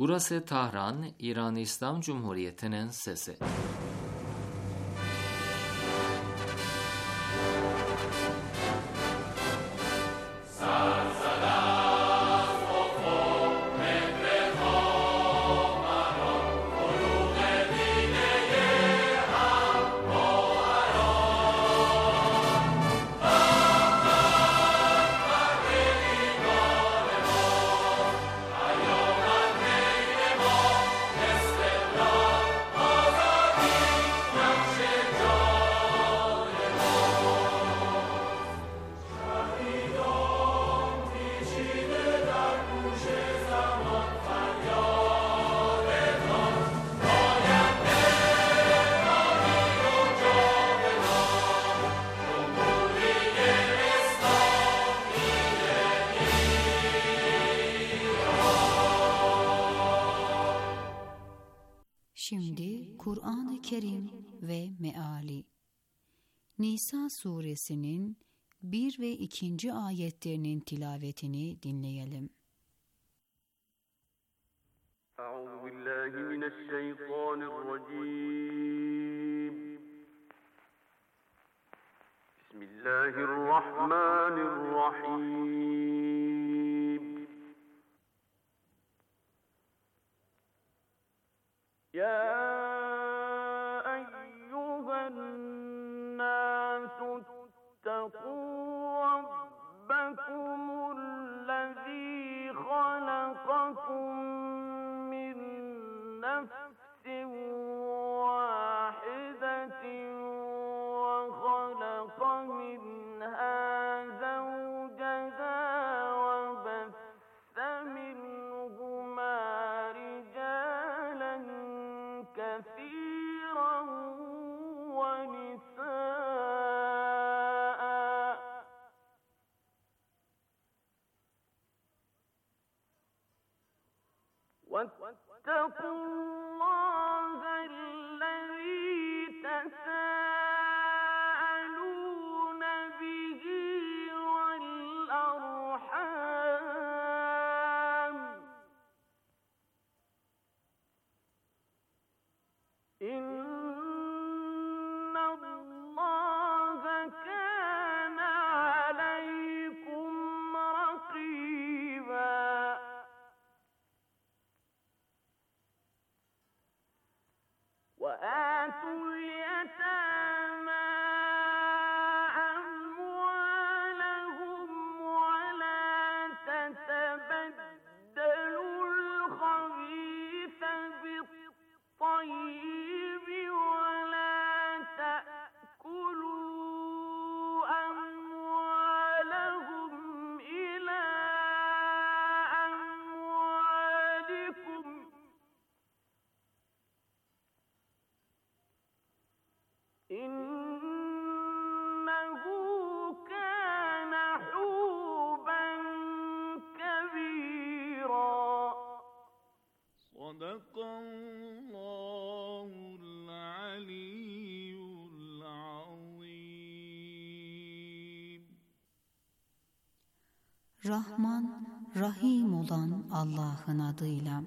Burası Tahran, İran İslam Cumhuriyeti'nin sesi. Şimdi Kur'an-ı Kerim ve Meali. Nisa suresinin 1 ve 2. ayetlerinin tilavetini dinleyelim. Euzubillahimineşşeytanirracim. Bismillahirrahmanirrahim. Ya eyyühennâsü ittekû rabbekumullezî halakakum min nefsin vâhidetin ve halaka minhâ zevceha ve besse minhumâ ricâlen kethîran ve nisâ'an واتقوا الله الذي تساءلون به والأرحام إن الله كان عليكم رقيبا وآتوا اليتامى أموالهم ولا تتبدلوا الخبيث بالطيب ولا تأكلوا أموالهم إلى أموالكم إنه كان حوبا كبيرا صدق الله العلي العظيم. Rahman, Rahim olan Allah'ın adıyla.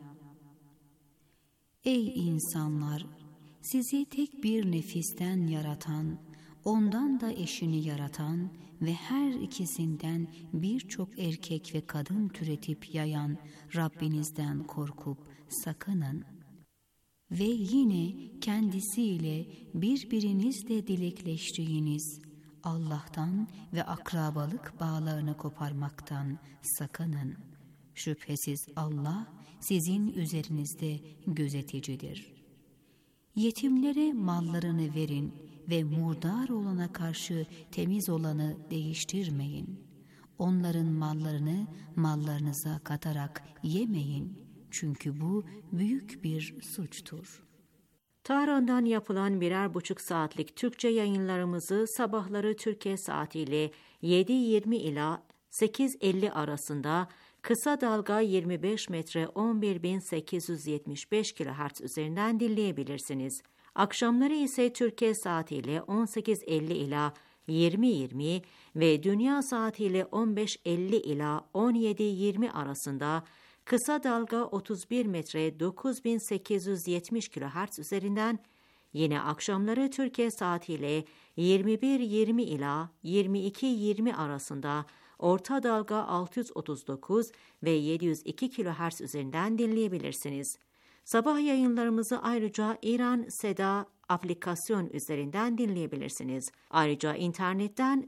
Ey insanlar! Sizi tek bir nefisten yaratan, ondan da eşini yaratan ve her ikisinden birçok erkek ve kadın türetip yayan Rabbinizden korkup sakının. Ve yine kendisiyle birbirinizle dilekleştiğiniz Allah'tan ve akrabalık bağlarını koparmaktan sakının. Şüphesiz Allah sizin üzerinizde gözeticidir. Yetimlere mallarını verin ve murdar olana karşı temiz olanı değiştirmeyin. Onların mallarını mallarınıza katarak yemeyin. Çünkü bu büyük bir suçtur. Tahran'dan yapılan 1,5 saatlik Türkçe yayınlarımızı sabahları Türkiye saatiyle 7:20 ila 8:50 arasında kısa dalga 25 metre 11.875 kHz üzerinden dinleyebilirsiniz. Akşamları ise Türkiye saatiyle 18:50 ila 20:20 ve dünya saatiyle 15:50 ila 17:20 arasında kısa dalga 31 metre 9870 kHz üzerinden, yine akşamları Türkiye saatiyle 21:20 ila 22:20 arasında orta dalga 639 ve 702 kHz üzerinden dinleyebilirsiniz. Sabah yayınlarımızı ayrıca İran Seda aplikasyon üzerinden dinleyebilirsiniz. Ayrıca internetten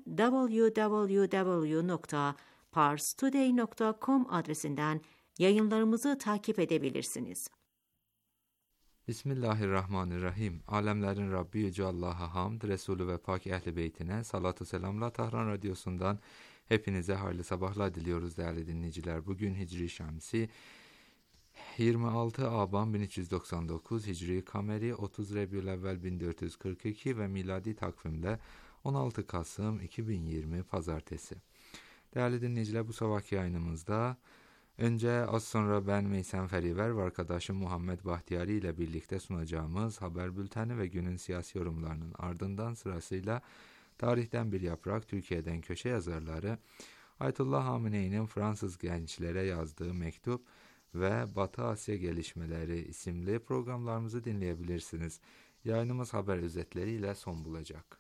www.parstoday.com adresinden yayınlarımızı takip edebilirsiniz. Bismillahirrahmanirrahim. Alemlerin Rabbi Yüce Allah'a hamd, Resulü ve Pak Ehl-i Beytine salatu selamla. Tahran Radyosu'ndan hepinize hayırlı sabahlar diliyoruz değerli dinleyiciler. Bugün Hicri Şemsi 26 Aban 1399, Hicri Kameri 30 Rebiyülevvel 1442 ve miladi takvimle 16 Kasım 2020 Pazartesi. Değerli dinleyiciler, bu sabahki yayınımızda önce az sonra ben Meysem Feriver ve arkadaşım Muhammed Bahtiyari ile birlikte sunacağımız haber bülteni ve günün siyasi yorumlarının ardından sırasıyla tarihten bir yaprak, Türkiye'den köşe yazarları, Ayetullah Hamene'nin Fransız gençlere yazdığı mektup ve Batı Asya gelişmeleri isimli programlarımızı dinleyebilirsiniz. Yayınımız haber özetleriyle son bulacak.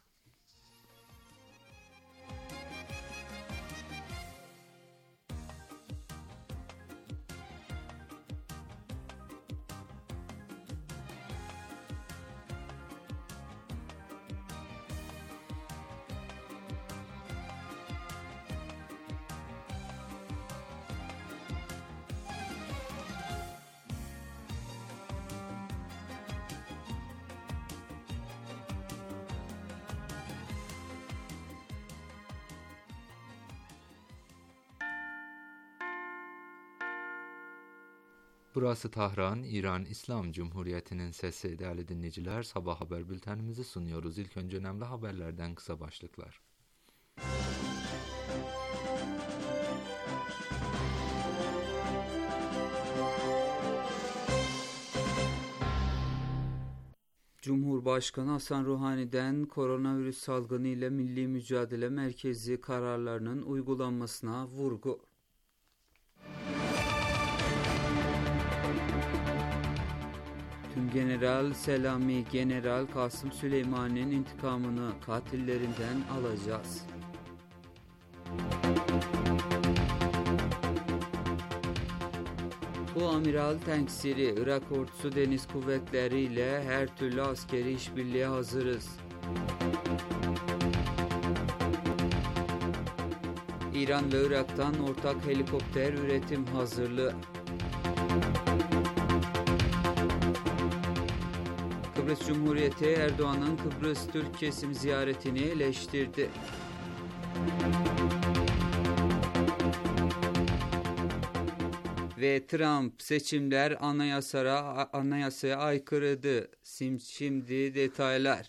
Burası Tahran, İran İslam Cumhuriyeti'nin sesi. Değerli dinleyiciler, sabah haber bültenimizi sunuyoruz. İlk önce önemli haberlerden kısa başlıklar. Cumhurbaşkanı Hasan Ruhani'den koronavirüs salgını ile Milli Mücadele Merkezi kararlarının uygulanmasına vurgu. Tümgeneral Selami, General Kasım Süleyman'ın intikamını katillerinden alacağız. Bu amiral tenksiri, Irak Ordusu Deniz Kuvvetleri ile her türlü askeri işbirliği hazırız. İran ve Irak'tan ortak helikopter üretim hazırlığı. Kıbrıs Cumhuriyeti Erdoğan'ın Kıbrıs Türk kesim ziyaretini eleştirdi. Ve Trump, seçimler anayasaya aykırıdı. Şimdi detaylar.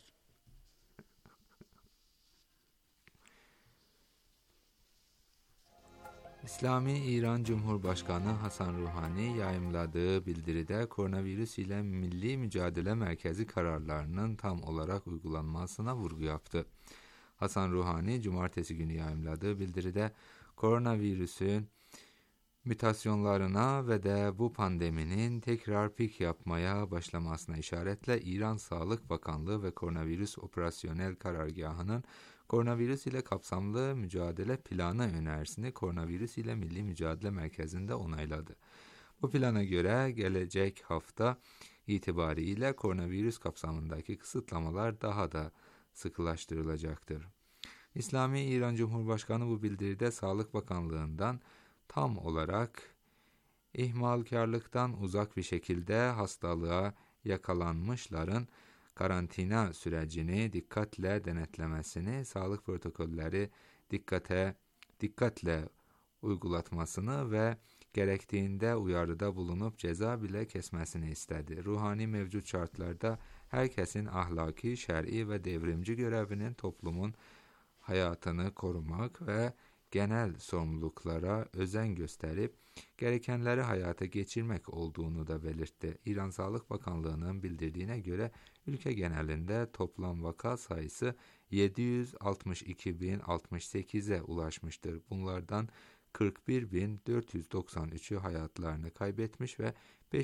İslami İran Cumhurbaşkanı Hasan Ruhani yayımladığı bildiride koronavirüs ile Milli Mücadele Merkezi kararlarının tam olarak uygulanmasına vurgu yaptı. Hasan Ruhani, cumartesi günü yayımladığı bildiride koronavirüsün mutasyonlarına ve de bu pandeminin tekrar pik yapmaya başlamasına işaretle İran Sağlık Bakanlığı ve Koronavirüs Operasyonel Karargahı'nın koronavirüs ile kapsamlı mücadele planı önerisini koronavirüs ile Milli Mücadele Merkezi'nde onayladı. Bu plana göre gelecek hafta itibariyle koronavirüs kapsamındaki kısıtlamalar daha da sıkılaştırılacaktır. İslami İran Cumhurbaşkanı bu bildiride Sağlık Bakanlığı'ndan tam olarak ihmalkarlıktan uzak bir şekilde hastalığa yakalanmışların karantina sürecini dikkatle denetlemesini, sağlık protokolleri dikkatle uygulatmasını ve gerektiğinde uyarıda bulunup ceza bile kesmesini istedi. Ruhani mevcut şartlarda herkesin ahlaki, şer'i ve devrimci görevinin toplumun hayatını korumak ve genel sorumluluklara özen gösterip gerekenleri hayata geçirmek olduğunu da belirtti. İran Sağlık Bakanlığı'nın bildirdiğine göre ülke genelinde toplam vaka sayısı 762.068'e ulaşmıştır. Bunlardan 41.493'ü hayatlarını kaybetmiş ve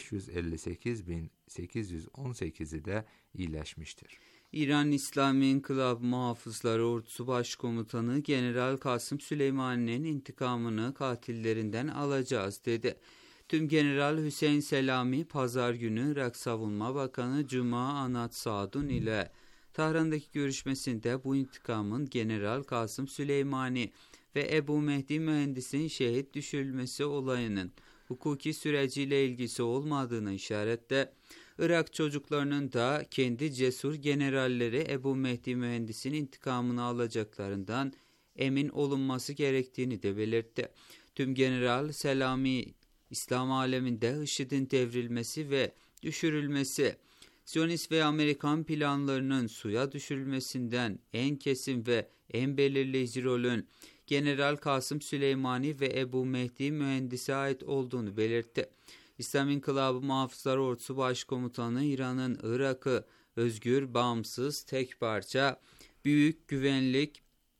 558.818'i de iyileşmiştir. İran İslami İnkılap Muhafızları Ordusu Başkomutanı General Kasım Süleyman'ın intikamını katillerinden alacağız dedi. Tüm General Hüseyin Selami pazar günü Irak Savunma Bakanı Cuma Anat Sadun ile Tahran'daki görüşmesinde bu intikamın General Kasım Süleymani ve Ebu Mehdi mühendisin şehit düşürülmesi olayının hukuki süreciyle ilgisi olmadığını işaretle, Irak çocuklarının da kendi cesur generalleri Ebu Mehdi mühendisin intikamını alacaklarından emin olunması gerektiğini de belirtti. Tüm General Selami, İslam aleminde IŞİD'in devrilmesi ve düşürülmesi, Siyonist ve Amerikan planlarının suya düşürülmesinden en kesin ve en belirleyici rolün General Kasım Süleymani ve Ebu Mehdi mühendise ait olduğunu belirtti. İslam İnkılabı Muhafızları Ordusu Başkomutanı İran'ın Irak'ı özgür, bağımsız, tek parça, büyük güvenlik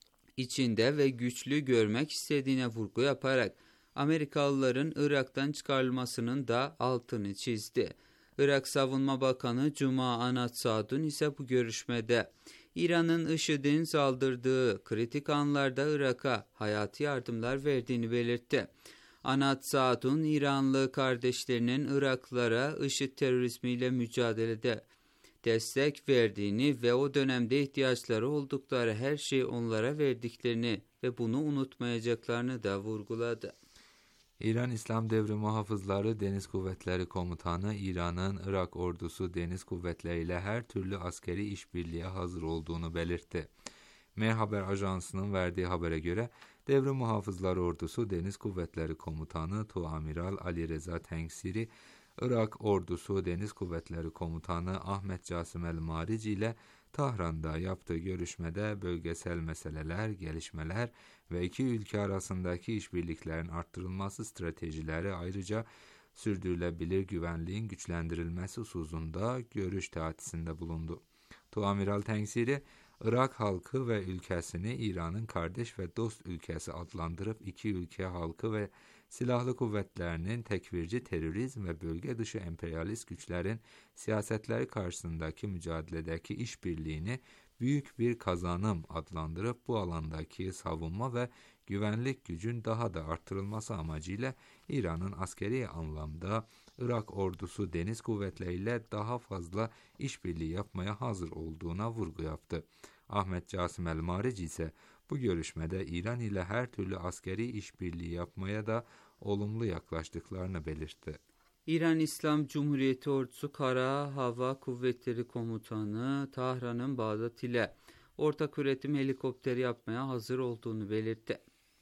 içinde ve güçlü görmek istediğine vurgu yaparak Amerikalıların Irak'tan çıkarılmasının da altını çizdi. Irak Savunma Bakanı Cuma Anat Sadun ise bu görüşmede İran'ın IŞİD'in saldırdığı kritik anlarda Irak'a hayati yardımlar verdiğini belirtti. Anat Sadun, İranlı kardeşlerinin Iraklılara IŞİD terörizmiyle mücadelede destek verdiğini ve o dönemde ihtiyaçları oldukları her şeyi onlara verdiklerini ve bunu unutmayacaklarını da vurguladı. İran İslam Devri Muhafızları Deniz Kuvvetleri Komutanı, İran'ın Irak ordusu deniz kuvvetleriyle her türlü askeri işbirliğe hazır olduğunu belirtti. Mer Haber Ajansı'nın verdiği habere göre, Devri Muhafızları Ordusu Deniz Kuvvetleri Komutanı Tuamiral Ali Reza Tengsiri, Irak Ordusu Deniz Kuvvetleri Komutanı Ahmet Casim El-Marici ile Tahran'da yaptığı görüşmede bölgesel meseleler, gelişmeler ve iki ülke arasındaki işbirliklerin arttırılması stratejileri, ayrıca sürdürülebilir güvenliğin güçlendirilmesi hususunda görüş teatisinde bulundu. Tuamiral Tengsiri, Irak halkı ve ülkesini İran'ın kardeş ve dost ülkesi adlandırıp iki ülke halkı ve silahlı kuvvetlerinin tekfirci terörizm ve bölge dışı emperyalist güçlerin siyasetleri karşısındaki mücadeledeki işbirliğini büyük bir kazanım adlandırıp bu alandaki savunma ve güvenlik gücün daha da artırılması amacıyla İran'ın askeri anlamda Irak ordusu deniz kuvvetleriyle daha fazla işbirliği yapmaya hazır olduğuna vurgu yaptı. Ahmet Casim El-Marici ise bu görüşmede İran ile her türlü askeri işbirliği yapmaya da olumlu yaklaştıklarını belirtti. İran İslam Cumhuriyeti Ordusu Kara Hava Kuvvetleri Komutanı Tahran'ın Bağdat ile ortak üretim helikopteri yapmaya hazır olduğunu belirtti.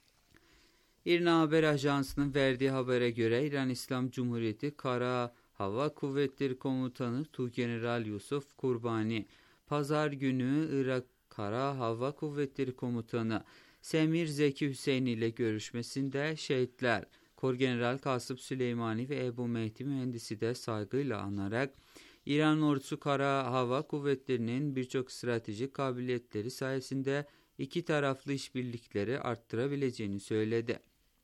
İRNA Haber Ajansı'nın verdiği habere göre İran İslam Cumhuriyeti Kara Hava Kuvvetleri Komutanı Tuğgeneral Yusuf Kurbani, pazar günü Irak Kara Hava Kuvvetleri Komutanı Semir Zeki Hüseyin ile görüşmesinde şehitler Korgeneral Kasım Süleymani ve Ebu Mehdi mühendisi de saygıyla anarak İran Ordusu Kara Hava Kuvvetleri'nin birçok stratejik kabiliyetleri sayesinde iki taraflı işbirlikleri arttırabileceğini söyledi.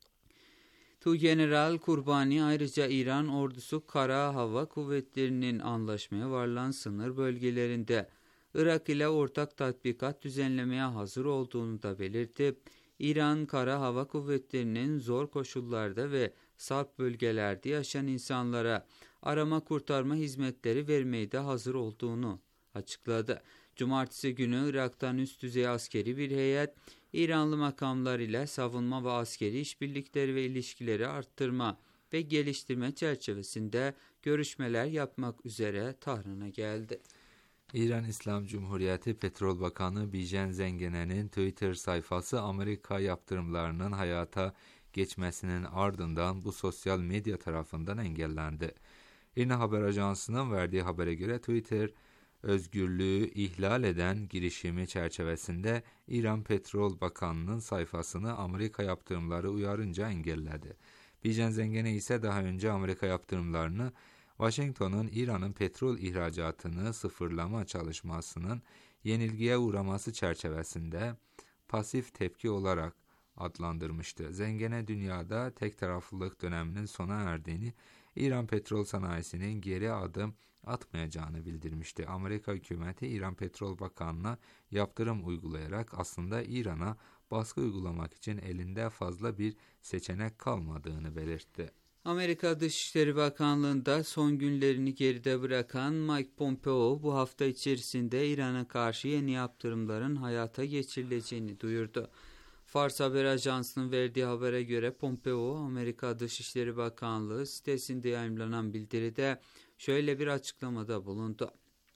Tuğgeneral Kurbani ayrıca İran Ordusu Kara Hava Kuvvetleri'nin anlaşmaya varılan sınır bölgelerinde Irak ile ortak tatbikat düzenlemeye hazır olduğunu da belirtip, İran Kara Hava Kuvvetleri'nin zor koşullarda ve sarp bölgelerde yaşayan insanlara arama kurtarma hizmetleri vermeye de hazır olduğunu açıkladı. Cumartesi günü Irak'tan üst düzey askeri bir heyet, İranlı makamlar ile savunma ve askeri işbirlikleri ve ilişkileri arttırma ve geliştirme çerçevesinde görüşmeler yapmak üzere Tahran'a geldi. İran İslam Cumhuriyeti Petrol Bakanı Bijen Zengine'nin Twitter sayfası Amerika yaptırımlarının hayata geçmesinin ardından bu sosyal medya tarafından engellendi. İRNA Haber Ajansı'nın verdiği habere göre Twitter, özgürlüğü ihlal eden girişimi çerçevesinde İran Petrol Bakanı'nın sayfasını Amerika yaptırımları uyarınca engelledi. Bijen Zengine ise daha önce Amerika yaptırımlarını Washington'un İran'ın petrol ihracatını sıfırlama çalışmasının yenilgiye uğraması çerçevesinde pasif tepki olarak adlandırmıştı. Zengene dünyada tek taraflılık döneminin sona erdiğini, İran petrol sanayisinin geri adım atmayacağını bildirmişti. Amerika hükümeti İran Petrol Bakanlığı'na yaptırım uygulayarak aslında İran'a baskı uygulamak için elinde fazla bir seçenek kalmadığını belirtti. Amerika Dışişleri Bakanlığı'nda son günlerini geride bırakan Mike Pompeo bu hafta içerisinde İran'a karşı yeni yaptırımların hayata geçirileceğini duyurdu. Fars Haber Ajansı'nın verdiği habere göre Pompeo, Amerika Dışişleri Bakanlığı sitesinde yayımlanan bildiride şöyle bir açıklamada bulundu.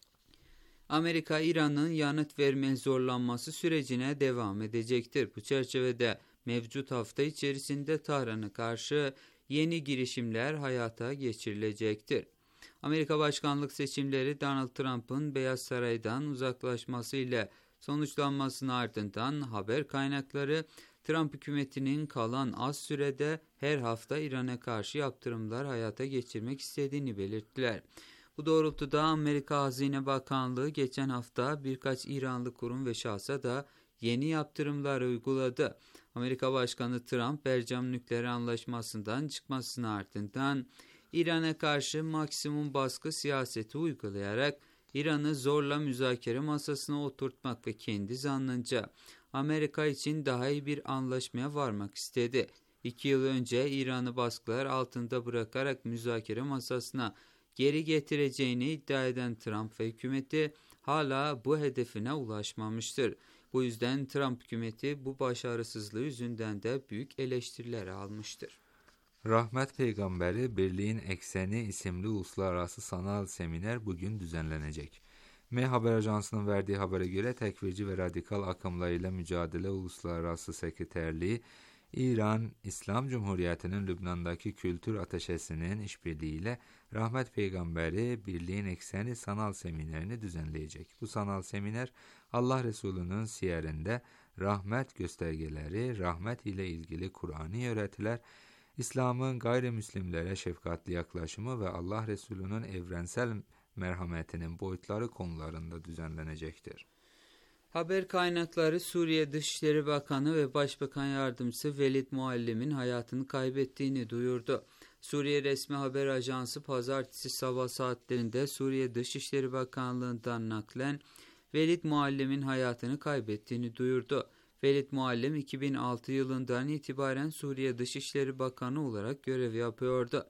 Amerika, İran'ın yanıt vermeye zorlanması sürecine devam edecektir. Bu çerçevede mevcut hafta içerisinde Tahran'a karşı yeni girişimler hayata geçirilecektir. Amerika başkanlık seçimleri Donald Trump'ın Beyaz Saray'dan uzaklaşması ile sonuçlanmasının ardından haber kaynakları Trump hükümetinin kalan az sürede her hafta İran'a karşı yaptırımlar hayata geçirmek istediğini belirttiler. Bu doğrultuda Amerika Hazine Bakanlığı geçen hafta birkaç İranlı kurum ve şahsa da yeni yaptırımlar uyguladı. Amerika Başkanı Trump, Bercam Nükleer Anlaşması'ndan çıkmasının ardından İran'a karşı maksimum baskı siyaseti uygulayarak İran'ı zorla müzakere masasına oturtmak ve kendi zannınca Amerika için daha iyi bir anlaşmaya varmak istedi. 2 yıl önce İran'ı baskılar altında bırakarak müzakere masasına geri getireceğini iddia eden Trump ve hükümeti hala bu hedefine ulaşmamıştır. Bu yüzden Trump hükümeti bu başarısızlığı yüzünden de büyük eleştiriler almıştır. Rahmet Peygamberi Birliğin Ekseni isimli uluslararası sanal seminer bugün düzenlenecek. M Haber Ajansı'nın verdiği habere göre tekfirci ve radikal akımlarıyla mücadele uluslararası sekreterliği, İran İslam Cumhuriyeti'nin Lübnan'daki kültür ateşesinin işbirliğiyle Rahmet Peygamberi Birliğin Ekseni sanal seminerini düzenleyecek. Bu sanal seminer Allah Resulü'nün siyerinde rahmet göstergeleri, rahmet ile ilgili Kur'ani öğretiler, İslam'ın gayrimüslimlere şefkatli yaklaşımı ve Allah Resulü'nün evrensel merhametinin boyutları konularında düzenlenecektir. Haber kaynakları Suriye Dışişleri Bakanı ve Başbakan Yardımcısı Velid Muallim'in hayatını kaybettiğini duyurdu. Suriye Resmi Haber Ajansı pazartesi sabah saatlerinde Suriye Dışişleri Bakanlığı'ndan naklen Velid Muallim'in hayatını kaybettiğini duyurdu. Velid Muallim 2006 yılından itibaren Suriye Dışişleri Bakanı olarak görev yapıyordu.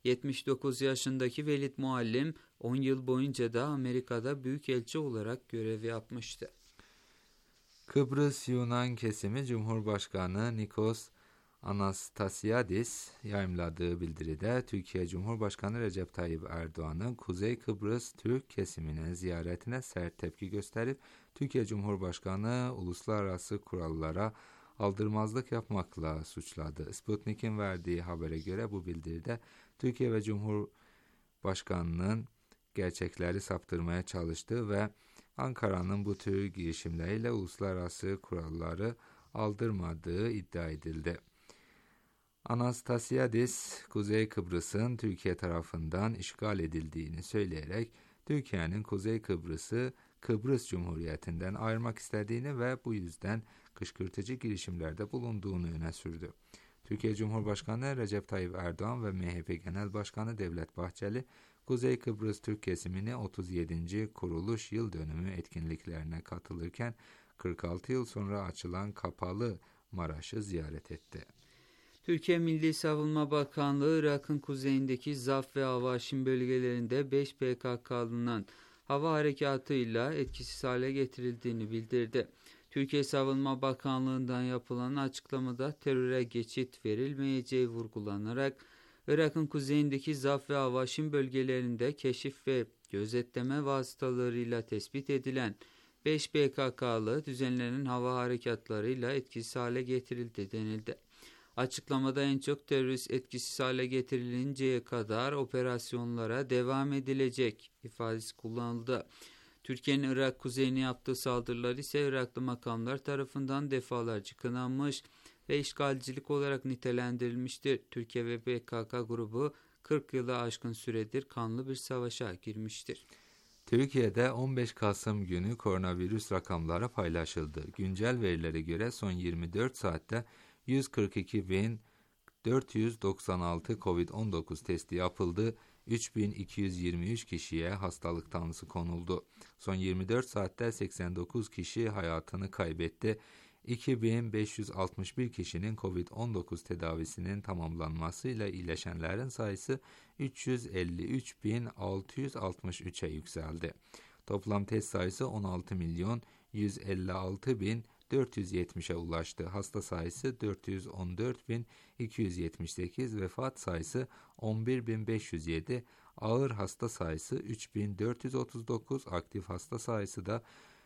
79 yaşındaki Velid Muallim 10 yıl boyunca da Amerika'da büyükelçi olarak görev yapmıştı. Kıbrıs Yunan kesimi Cumhurbaşkanı Nikos Anastasiadis yayımladığı bildiride Türkiye Cumhurbaşkanı Recep Tayyip Erdoğan'ın Kuzey Kıbrıs Türk kesimine ziyaretine sert tepki gösterip Türkiye Cumhurbaşkanı uluslararası kurallara aldırmazlık yapmakla suçladı. Sputnik'in verdiği habere göre bu bildiride Türkiye ve Cumhurbaşkanı'nın gerçekleri saptırmaya çalıştığı ve Ankara'nın bu tür girişimleriyle uluslararası kuralları aldırmadığı iddia edildi. Anastasiadis, Kuzey Kıbrıs'ın Türkiye tarafından işgal edildiğini söyleyerek Türkiye'nin Kuzey Kıbrıs'ı Kıbrıs Cumhuriyeti'nden ayırmak istediğini ve bu yüzden kışkırtıcı girişimlerde bulunduğunu öne sürdü. Türkiye Cumhurbaşkanı Recep Tayyip Erdoğan ve MHP Genel Başkanı Devlet Bahçeli, Kuzey Kıbrıs Türk kesimini 37. kuruluş yıl dönümü etkinliklerine katılırken 46 yıl sonra açılan kapalı Maraş'ı ziyaret etti. Türkiye Milli Savunma Bakanlığı, Irak'ın kuzeyindeki Zaf ve Avaşin bölgelerinde 5 PKK'lının hava harekatıyla etkisiz hale getirildiğini bildirdi. Türkiye Savunma Bakanlığı'ndan yapılan açıklamada teröre geçit verilmeyeceği vurgulanarak, Irak'ın kuzeyindeki Zaf ve Avaşin bölgelerinde keşif ve gözetleme vasıtalarıyla tespit edilen 5 PKK'lı düzenlenen hava harekatlarıyla etkisiz hale getirildi denildi. Açıklamada en çok terörist etkisiz hale getirilinceye kadar operasyonlara devam edilecek ifadesi kullanıldı. Türkiye'nin Irak kuzeyine yaptığı saldırılar ise Iraklı makamlar tarafından defalarca kınanmış ve işgalcilik olarak nitelendirilmiştir. Türkiye ve PKK grubu 40 yılı aşkın süredir kanlı bir savaşa girmiştir. Türkiye'de 15 Kasım günü koronavirüs rakamları paylaşıldı. Güncel verilere göre son 24 saatte 142.496 COVID-19 testi yapıldı. 3.223 kişiye hastalık tanısı konuldu. Son 24 saatte 89 kişi hayatını kaybetti. 2.561 kişinin COVID-19 tedavisinin tamamlanmasıyla iyileşenlerin sayısı 353.663'e yükseldi. Toplam test sayısı 16.156.470'e ulaştı. Hasta sayısı 414.278, vefat sayısı 11.507, ağır hasta sayısı 3.439, aktif hasta sayısı da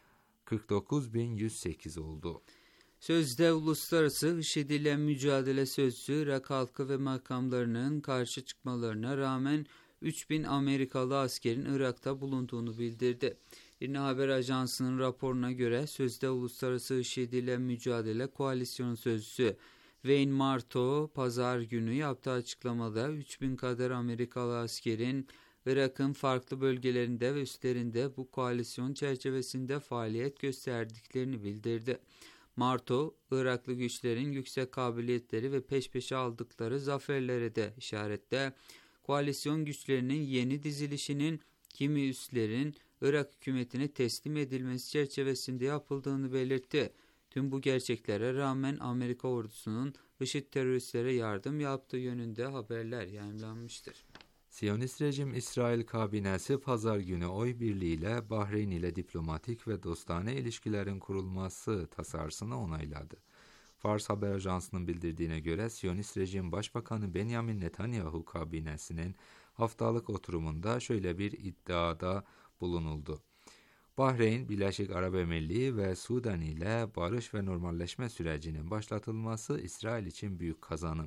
49.108 oldu. Sözde Uluslararası IŞİD'le mücadele sözcüsü Irak halkı ve makamlarının karşı çıkmalarına rağmen 3.000 Amerikalı askerin Irak'ta bulunduğunu bildirdi. İRNA Haber Ajansı'nın raporuna göre sözde Uluslararası IŞİD'le mücadele koalisyonu sözcüsü Wayne Marto pazar günü yaptığı açıklamada 3.000 kadar Amerikalı askerin Irak'ın farklı bölgelerinde ve üslerinde bu koalisyon çerçevesinde faaliyet gösterdiklerini bildirdi. Marto, Iraklı güçlerin yüksek kabiliyetleri ve peş peşe aldıkları zaferlere de işaretle, koalisyon güçlerinin yeni dizilişinin kimi üslerin Irak hükümetine teslim edilmesi çerçevesinde yapıldığını belirtti. Tüm bu gerçeklere rağmen Amerika ordusunun IŞİD teröristlere yardım yaptığı yönünde haberler yayımlanmıştır. Siyonist rejim İsrail kabinesi pazar günü oy birliğiyle Bahreyn ile diplomatik ve dostane ilişkilerin kurulması tasarısını onayladı. Fars Haber Ajansı'nın bildirdiğine göre Siyonist rejim Başbakanı Benjamin Netanyahu kabinesinin haftalık oturumunda şöyle bir iddiada bulunuldu. Bahreyn, Birleşik Arap Emirliği ve Sudan ile barış ve normalleşme sürecinin başlatılması İsrail için büyük kazanım.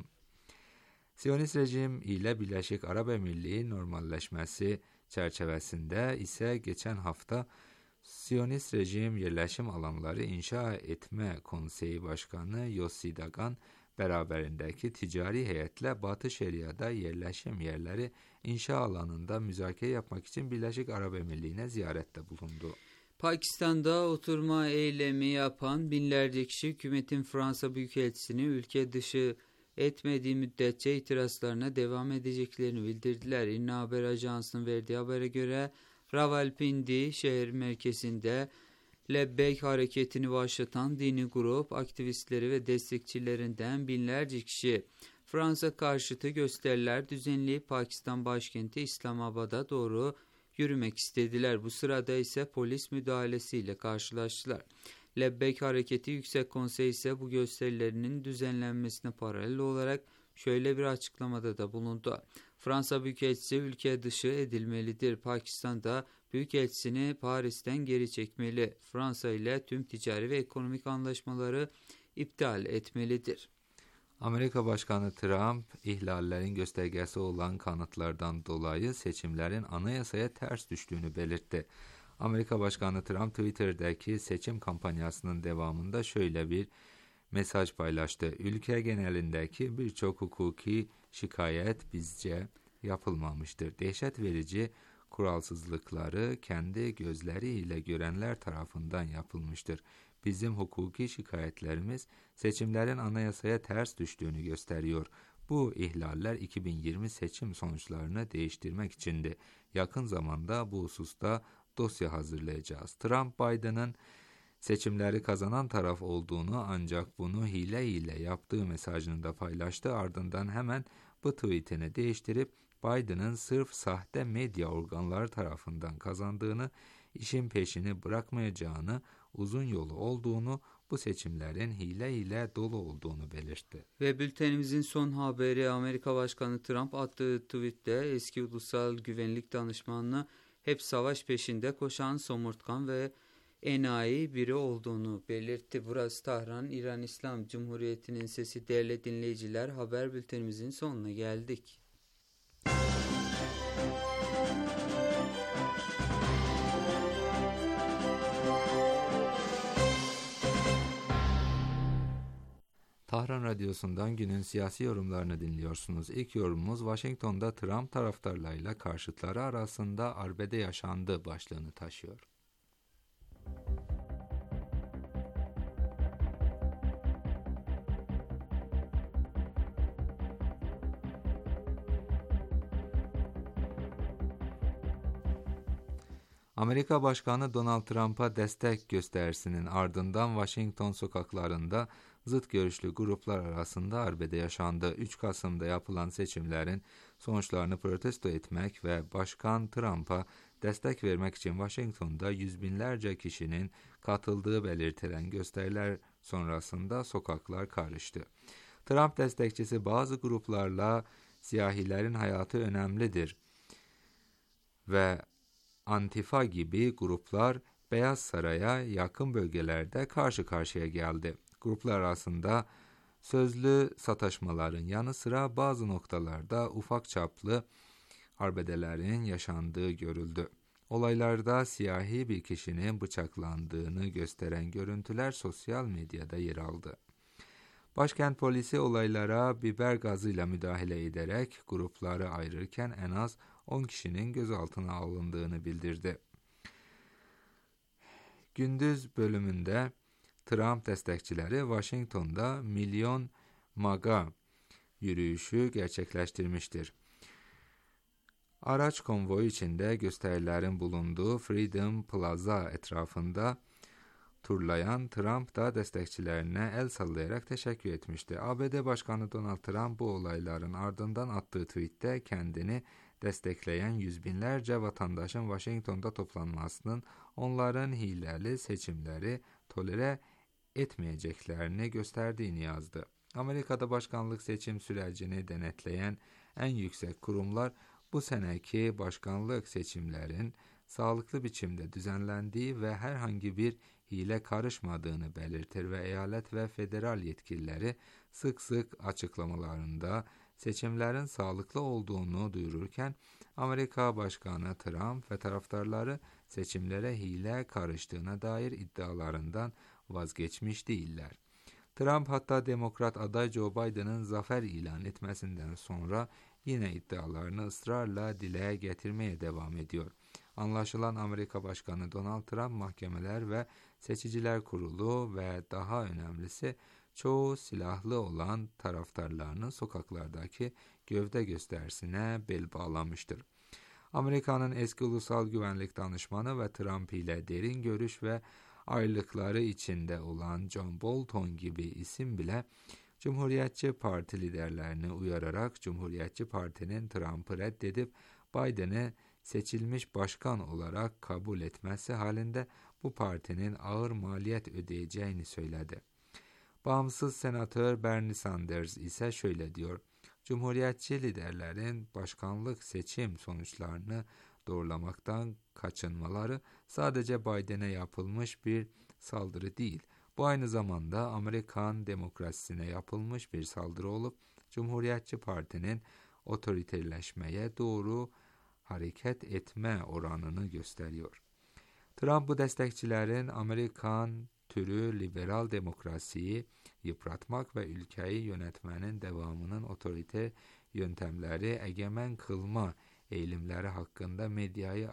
Siyonist rejim ile Birleşik Arap Emirliği normalleşmesi çerçevesinde ise geçen hafta Siyonist rejim yerleşim alanları inşa etme konseyi başkanı Yossi Dagan beraberindeki ticari heyetle Batı Şeria'da yerleşim yerleri inşa alanında müzakere yapmak için Birleşik Arap Emirliği'ne ziyarette bulundu. Pakistan'da oturma eylemi yapan binlerce kişi hükümetin Fransa Büyükelçisini ülke dışı etmediği müddetçe itirazlarına devam edeceklerini bildirdiler. İRNA Haber Ajansı'nın verdiği habere göre Rawalpindi şehir merkezinde Lebbeyk hareketini başlatan dini grup aktivistleri ve destekçilerinden binlerce kişi Fransa karşıtı gösteriler düzenleyip Pakistan başkenti İslamabad'a doğru yürümek istediler. Bu sırada ise polis müdahalesiyle karşılaştılar. Lebbeyk Hareketi Yüksek Konseyi ise bu gösterilerinin düzenlenmesine paralel olarak şöyle bir açıklamada da bulundu. Fransa Büyükelçisi ülke dışı edilmelidir. Pakistan'da Büyükelçisini Paris'ten geri çekmeli. Fransa ile tüm ticari ve ekonomik anlaşmaları iptal etmelidir. Amerika Başkanı Trump, ihlallerin göstergesi olan kanıtlardan dolayı seçimlerin anayasaya ters düştüğünü belirtti. Amerika Başkanı Trump Twitter'daki seçim kampanyasının devamında şöyle bir mesaj paylaştı. Ülke genelindeki birçok hukuki şikayet bizce yapılmamıştır. Dehşet verici kuralsızlıkları kendi gözleriyle görenler tarafından yapılmıştır. Bizim hukuki şikayetlerimiz seçimlerin anayasaya ters düştüğünü gösteriyor. Bu ihlaller 2020 seçim sonuçlarını değiştirmek içindi. Yakın zamanda bu hususta dosya hazırlayacağız. Trump, Biden'ın seçimleri kazanan taraf olduğunu ancak bunu hile yaptığı mesajını da paylaştı. Ardından hemen bu tweetini değiştirip Biden'ın sırf sahte medya organları tarafından kazandığını, işin peşini bırakmayacağını, uzun yolu olduğunu, bu seçimlerin hile dolu olduğunu belirtti. Ve bültenimizin son haberi Amerika Başkanı Trump attığı tweette eski ulusal güvenlik danışmanını hep savaş peşinde koşan somurtkan ve enayi biri olduğunu belirtti. Burası Tahran, İran İslam Cumhuriyeti'nin sesi. Değerli dinleyiciler, haber bültenimizin sonuna geldik. Tahran Radyosu'ndan günün siyasi yorumlarını dinliyorsunuz. İlk yorumumuz Washington'da Trump taraftarlarıyla karşıtları arasında arbede yaşandı başlığını taşıyor. Amerika Başkanı Donald Trump'a destek gösterisinin ardından Washington sokaklarında zıt görüşlü gruplar arasında arbede yaşandı. 3 Kasım'da yapılan seçimlerin sonuçlarını protesto etmek ve Başkan Trump'a destek vermek için Washington'da yüz binlerce kişinin katıldığı belirtilen gösteriler sonrasında sokaklar karıştı. Trump destekçisi bazı gruplarla siyahilerin hayatı önemlidir ve Antifa gibi gruplar Beyaz Saray'a yakın bölgelerde karşı karşıya geldi. Gruplar arasında sözlü sataşmaların yanı sıra bazı noktalarda ufak çaplı arbedelerin yaşandığı görüldü. Olaylarda siyahi bir kişinin bıçaklandığını gösteren görüntüler sosyal medyada yer aldı. Başkent polisi olaylara biber gazıyla müdahale ederek grupları ayırırken en az 10 kişinin gözaltına alındığını bildirdi. Gündüz bölümünde Trump destekçileri Washington'da Milyon MAGA yürüyüşü gerçekleştirmiştir. Araç konvoyu içinde gösterilerin bulunduğu Freedom Plaza etrafında turlayan Trump da destekçilerine el sallayarak teşekkür etmişti. ABD Başkanı Donald Trump bu olayların ardından attığı tweette kendini destekleyen yüz binlerce vatandaşın Washington'da toplanmasının onların hileli seçimleri tolere etmeyeceklerini gösterdiğini yazdı. Amerika'da başkanlık seçim sürecini denetleyen en yüksek kurumlar bu seneki başkanlık seçimlerin sağlıklı biçimde düzenlendiği ve herhangi bir hile karışmadığını belirtir ve eyalet ve federal yetkilileri sık sık açıklamalarında seçimlerin sağlıklı olduğunu duyururken Amerika Başkanı Trump ve taraftarları seçimlere hile karıştığına dair iddialarından vazgeçmiş değiller. Trump hatta Demokrat aday Joe Biden'ın zafer ilan etmesinden sonra yine iddialarını ısrarla dile getirmeye devam ediyor. Anlaşılan Amerika Başkanı Donald Trump mahkemeler ve seçiciler kurulu ve daha önemlisi çoğu silahlı olan taraftarlarının sokaklardaki gövde gösterisine bel bağlamıştır. Amerika'nın eski ulusal güvenlik danışmanı ve Trump ile derin görüş ve ayrılıkları içinde olan John Bolton gibi isim bile Cumhuriyetçi Parti liderlerini uyararak Cumhuriyetçi Parti'nin Trump'ı reddedip Biden'ı seçilmiş başkan olarak kabul etmesi halinde bu partinin ağır maliyet ödeyeceğini söyledi. Bağımsız senatör Bernie Sanders ise şöyle diyor: Cumhuriyetçi liderlerin başkanlık seçim sonuçlarını doğrulamaktan kaçınmaları sadece Biden'e yapılmış bir saldırı değil. Bu aynı zamanda Amerikan demokrasisine yapılmış bir saldırı olup Cumhuriyetçi Parti'nin otoriterleşmeye doğru hareket etme oranını gösteriyor. Trump bu destekçilerin Amerikan türü liberal demokrasiyi yıpratmak ve ülkeyi yönetmenin devamının otoriter yöntemleri egemen kılma eğilimleri hakkında medyayı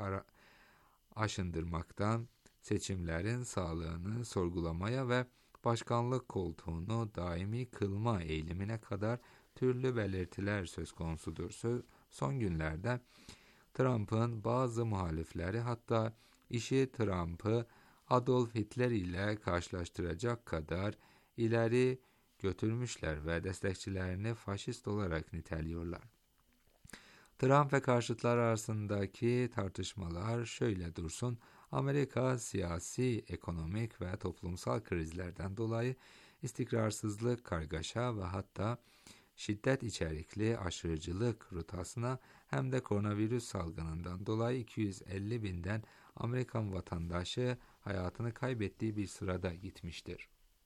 aşındırmaktan, seçimlerin sağlığını sorgulamaya ve başkanlık koltuğunu daimi kılma eğilimine kadar türlü belirtiler söz konusudur. Son günlerde Trump'ın bazı muhalifleri hatta işi Trump'ı Adolf Hitler ile karşılaştıracak kadar ileri götürmüşler ve destekçilerini faşist olarak niteliyorlar. Trump ve karşıtlar arasındaki tartışmalar şöyle dursun: Amerika siyasi, ekonomik ve toplumsal krizlerden dolayı istikrarsızlık, kargaşa ve hatta şiddet içerikli aşırıcılık rotasına hem de koronavirüs salgınından dolayı 250 binden Amerikan vatandaşı hayatını kaybettiği bir sırada gitmiştir.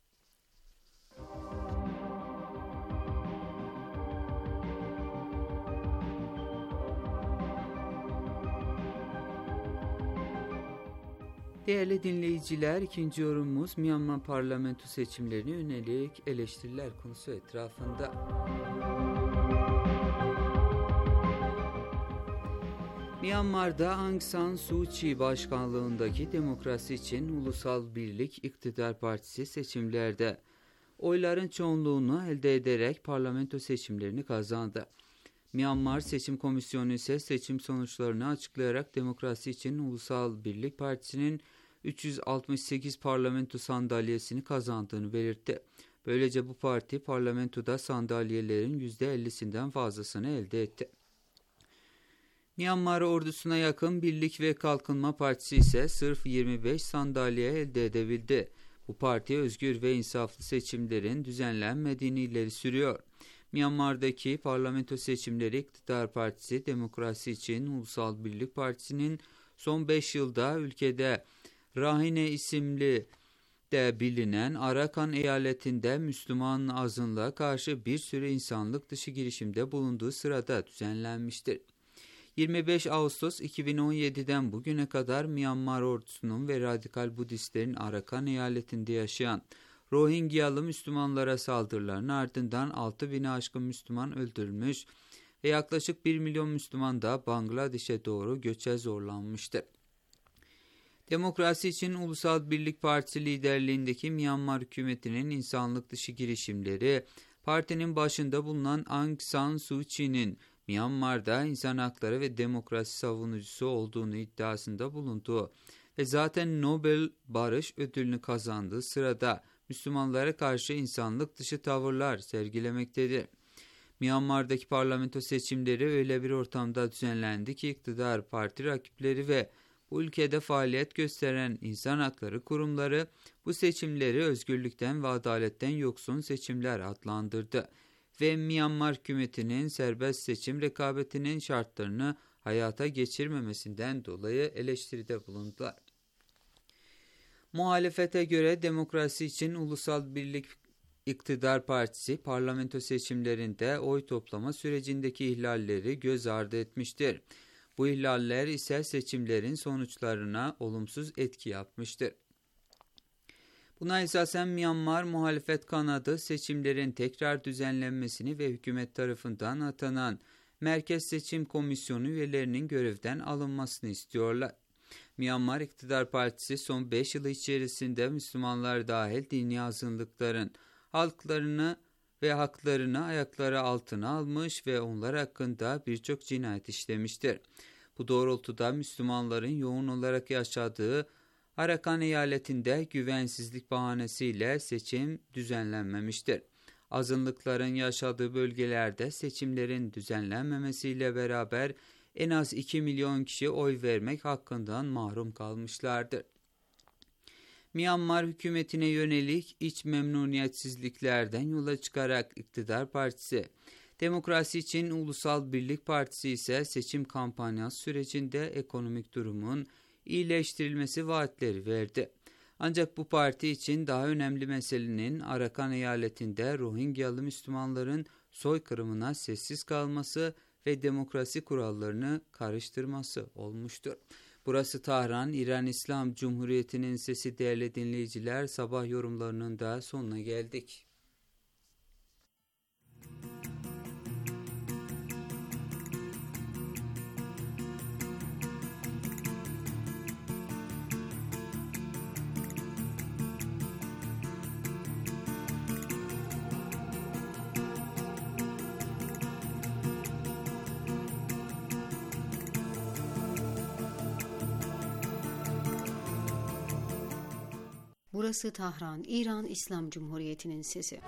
Değerli dinleyiciler, ikinci yorumumuz Myanmar parlamento seçimlerine yönelik eleştiriler konusu etrafında. Myanmar'da Aung San Suu Kyi başkanlığındaki Demokrasi için Ulusal Birlik İktidar Partisi seçimlerde oyların çoğunluğunu elde ederek parlamento seçimlerini kazandı. Myanmar Seçim Komisyonu ise seçim sonuçlarını açıklayarak Demokrasi için Ulusal Birlik Partisi'nin 368 parlamento sandalyesini kazandığını belirtti. Böylece bu parti parlamentoda sandalyelerin %50'sinden fazlasını elde etti. Myanmar ordusuna yakın Birlik ve Kalkınma Partisi ise sırf 25 sandalye elde edebildi. Bu parti özgür ve insaflı seçimlerin düzenlenmediğini ileri sürüyor. Myanmar'daki parlamento seçimleri İktidar Partisi, Demokrasi için Ulusal Birlik Partisi'nin son 5 yılda ülkede Rakhine isimli de bilinen Arakan eyaletinde Müslüman azınlığa karşı bir sürü insanlık dışı girişimde bulunduğu sırada düzenlenmiştir. 25 Ağustos 2017'den bugüne kadar Myanmar ordusunun ve radikal Budistlerin Arakan eyaletinde yaşayan Rohingyalı Müslümanlara saldırılarının ardından 6.000'e aşkın Müslüman öldürülmüş ve yaklaşık 1 milyon Müslüman da Bangladeş'e doğru göçe zorlanmıştır. Demokrasi için Ulusal Birlik Partisi liderliğindeki Myanmar hükümetinin insanlık dışı girişimleri, partinin başında bulunan Aung San Suu Kyi'nin Myanmar'da insan hakları ve demokrasi savunucusu olduğunu iddiasında bulunduğu ve zaten Nobel Barış Ödülünü kazandığı sırada Müslümanlara karşı insanlık dışı tavırlar sergilemektedir. Myanmar'daki parlamento seçimleri öyle bir ortamda düzenlendi ki iktidar parti rakipleri ve bu ülkede faaliyet gösteren insan hakları kurumları bu seçimleri özgürlükten ve adaletten yoksun seçimler adlandırdı ve Myanmar hükümetinin serbest seçim rekabetinin şartlarını hayata geçirmemesinden dolayı eleştiride bulundular. Muhalefete göre Demokrasi için Ulusal Birlik İktidar Partisi parlamento seçimlerinde oy toplama sürecindeki ihlalleri göz ardı etmiştir. Bu ihlaller ise seçimlerin sonuçlarına olumsuz etki yapmıştır. Buna esasen Myanmar muhalefet kanadı seçimlerin tekrar düzenlenmesini ve hükümet tarafından atanan Merkez Seçim Komisyonu üyelerinin görevden alınmasını istiyorlar. Myanmar İktidar Partisi son 5 yıl içerisinde Müslümanlar dahil dini azınlıkların halklarını ve haklarını ayakları altına almış ve onlar hakkında birçok cinayet işlemiştir. Bu doğrultuda Müslümanların yoğun olarak yaşadığı Arakan eyaletinde güvensizlik bahanesiyle seçim düzenlenmemiştir. Azınlıkların yaşadığı bölgelerde seçimlerin düzenlenmemesiyle beraber en az 2 milyon kişi oy vermek hakkından mahrum kalmışlardır. Myanmar hükümetine yönelik iç memnuniyetsizliklerden yola çıkarak İktidar Partisi, Demokrasi için Ulusal Birlik Partisi ise seçim kampanyası sürecinde ekonomik durumun iyileştirilmesi vaatleri verdi. Ancak bu parti için daha önemli meselenin Arakan eyaletinde Rohingyalı Müslümanların soykırımına sessiz kalması ve demokrasi kurallarını karıştırması olmuştur. Burası Tahran, İran İslam Cumhuriyeti'nin sesi değerli dinleyiciler. Sabah yorumlarının da sonuna geldik. Burası Tahran, İran İslam Cumhuriyeti'nin sesi.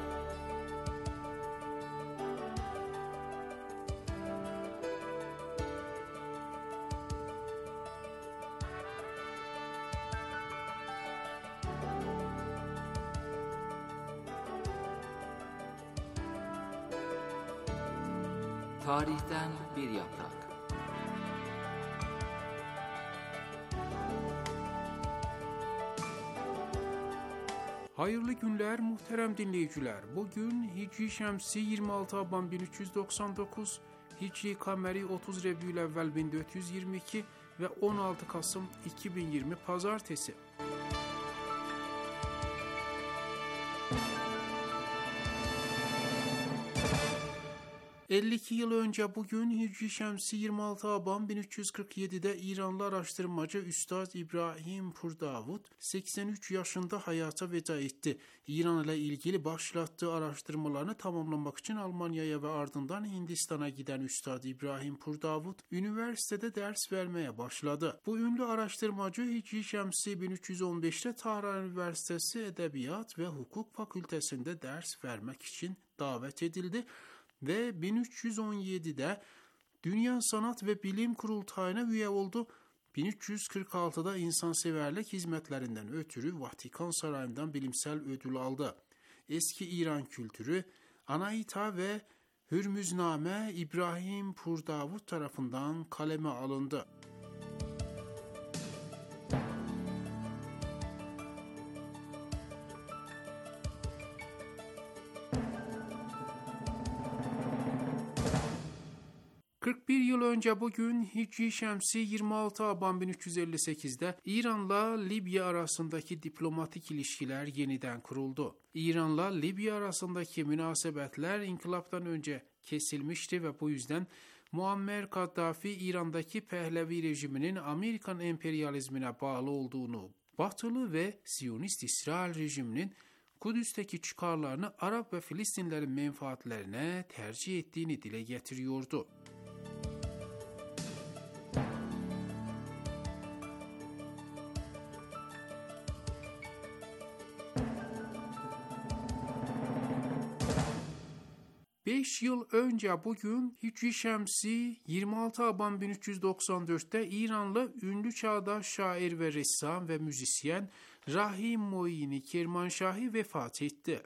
Tarihten bir yaprak. Hayırlı günler muhterem dinleyiciler. Bugün Hicri Şemsi 26 Aban 1399, Hicri Kameri 30 Rebiülevvel 1422 ve 16 Kasım 2020 Pazartesi. 52 yıl önce bugün Hicri Şemsi 26 Aban 1347'de İranlı araştırmacı Üstad İbrahim Purdavud 83 yaşında hayata veda etti. İran ile ilgili başlattığı araştırmalarını tamamlamak için Almanya'ya ve ardından Hindistan'a giden Üstad İbrahim Purdavud üniversitede ders vermeye başladı. Bu ünlü araştırmacı Hicri Şemsi 1315'te Tahran Üniversitesi Edebiyat ve Hukuk Fakültesinde ders vermek için davet edildi ve 1317'de Dünya Sanat ve Bilim Kurultayı'na üye oldu. 1346'da insanseverlik hizmetlerinden ötürü Vatikan Sarayı'ndan bilimsel ödül aldı. Eski İran kültürü, Anaita ve Hürmüzname İbrahim Purdavud tarafından kaleme alındı. ...41 yıl önce bugün Hicri Şemsi 26 Aban 1358'de İran'la Libya arasındaki diplomatik ilişkiler yeniden kuruldu. İran'la Libya arasındaki münasebetler inkılaptan önce kesilmişti ve bu yüzden Muammer Kaddafi İran'daki Pehlevi rejiminin Amerikan emperyalizmine bağlı olduğunu, Batılı ve Siyonist İsrail rejiminin Kudüs'teki çıkarlarını Arap ve Filistinlerin menfaatlerine tercih ettiğini dile getiriyordu. Beş yıl önce bugün Hicri Şemsi 26 Aban 1394'te İranlı ünlü çağdaş şair ve ressam ve müzisyen Rahim Moini Kermanşahi vefat etti.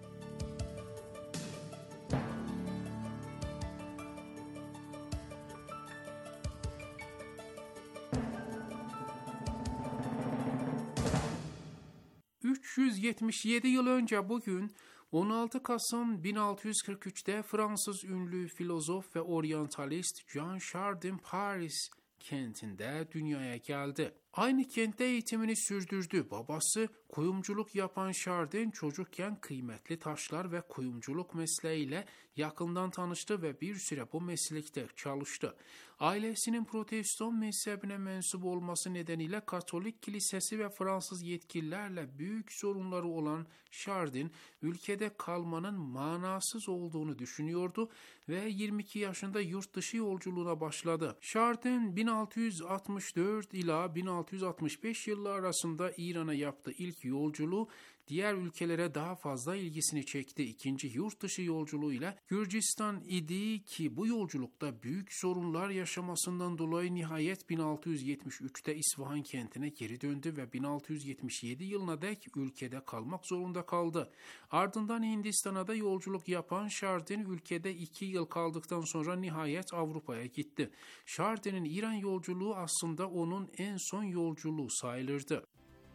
...377 yıl önce bugün 16 Kasım 1643'te Fransız ünlü filozof ve oryantalist Jean Chardin Paris kentinde dünyaya geldi. Aynı kentte eğitimini sürdürdü. Babası kuyumculuk yapan Chardin çocukken kıymetli taşlar ve kuyumculuk mesleğiyle yakından tanıştı ve bir süre bu meslekte çalıştı. Ailesinin Protestan mezhebine mensup olması nedeniyle Katolik Kilisesi ve Fransız yetkililerle büyük sorunları olan Chardin, ülkede kalmanın manasız olduğunu düşünüyordu ve 22 yaşında yurt dışı yolculuğuna başladı. Chardin 1664 ila 1665 yılları arasında İran'a yaptığı ilk yolculuğu diğer ülkelere daha fazla ilgisini çekti. İkinci yurt dışı yolculuğuyla Gürcistan idi ki bu yolculukta büyük sorunlar yaşamasından dolayı nihayet 1673'te İsfahan kentine geri döndü ve 1677 yılına dek ülkede kalmak zorunda kaldı. Ardından Hindistan'a da yolculuk yapan Chardin ülkede 2 yıl kaldıktan sonra nihayet Avrupa'ya gitti. Chardin'in İran yolculuğu aslında onun en son yolculuğu sayılırdı.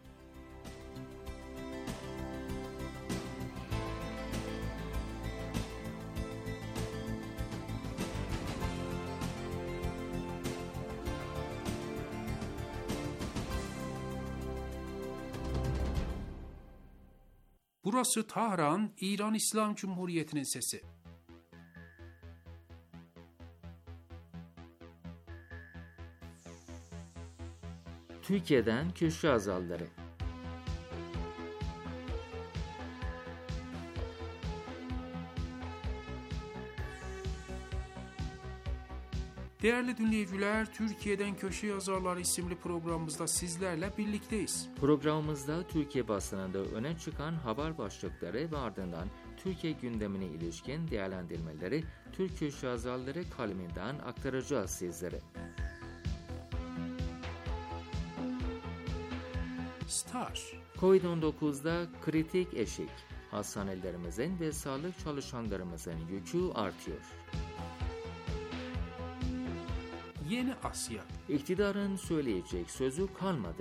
Burası Tahran, İran İslam Cumhuriyeti'nin sesi. Türkiye'den Kürşat Azalları. Değerli dinleyiciler, Türkiye'den Köşe Yazarları isimli programımızda sizlerle birlikteyiz. Programımızda Türkiye basınında öne çıkan haber başlıkları ve ardından Türkiye gündemine ilişkin değerlendirmeleri Türk Köşe Yazarları kaleminden aktaracağız sizlere. Star. Covid-19'da kritik eşik. Hastanelerimizin ve sağlık çalışanlarımızın yükü artıyor. Yeni Asya. İktidarın söyleyecek sözü kalmadı.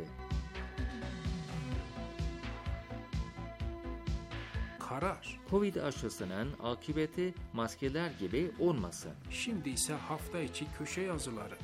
Karar. Covid aşısının akıbeti maskeler gibi olmasın. Şimdi ise hafta içi köşe yazıları.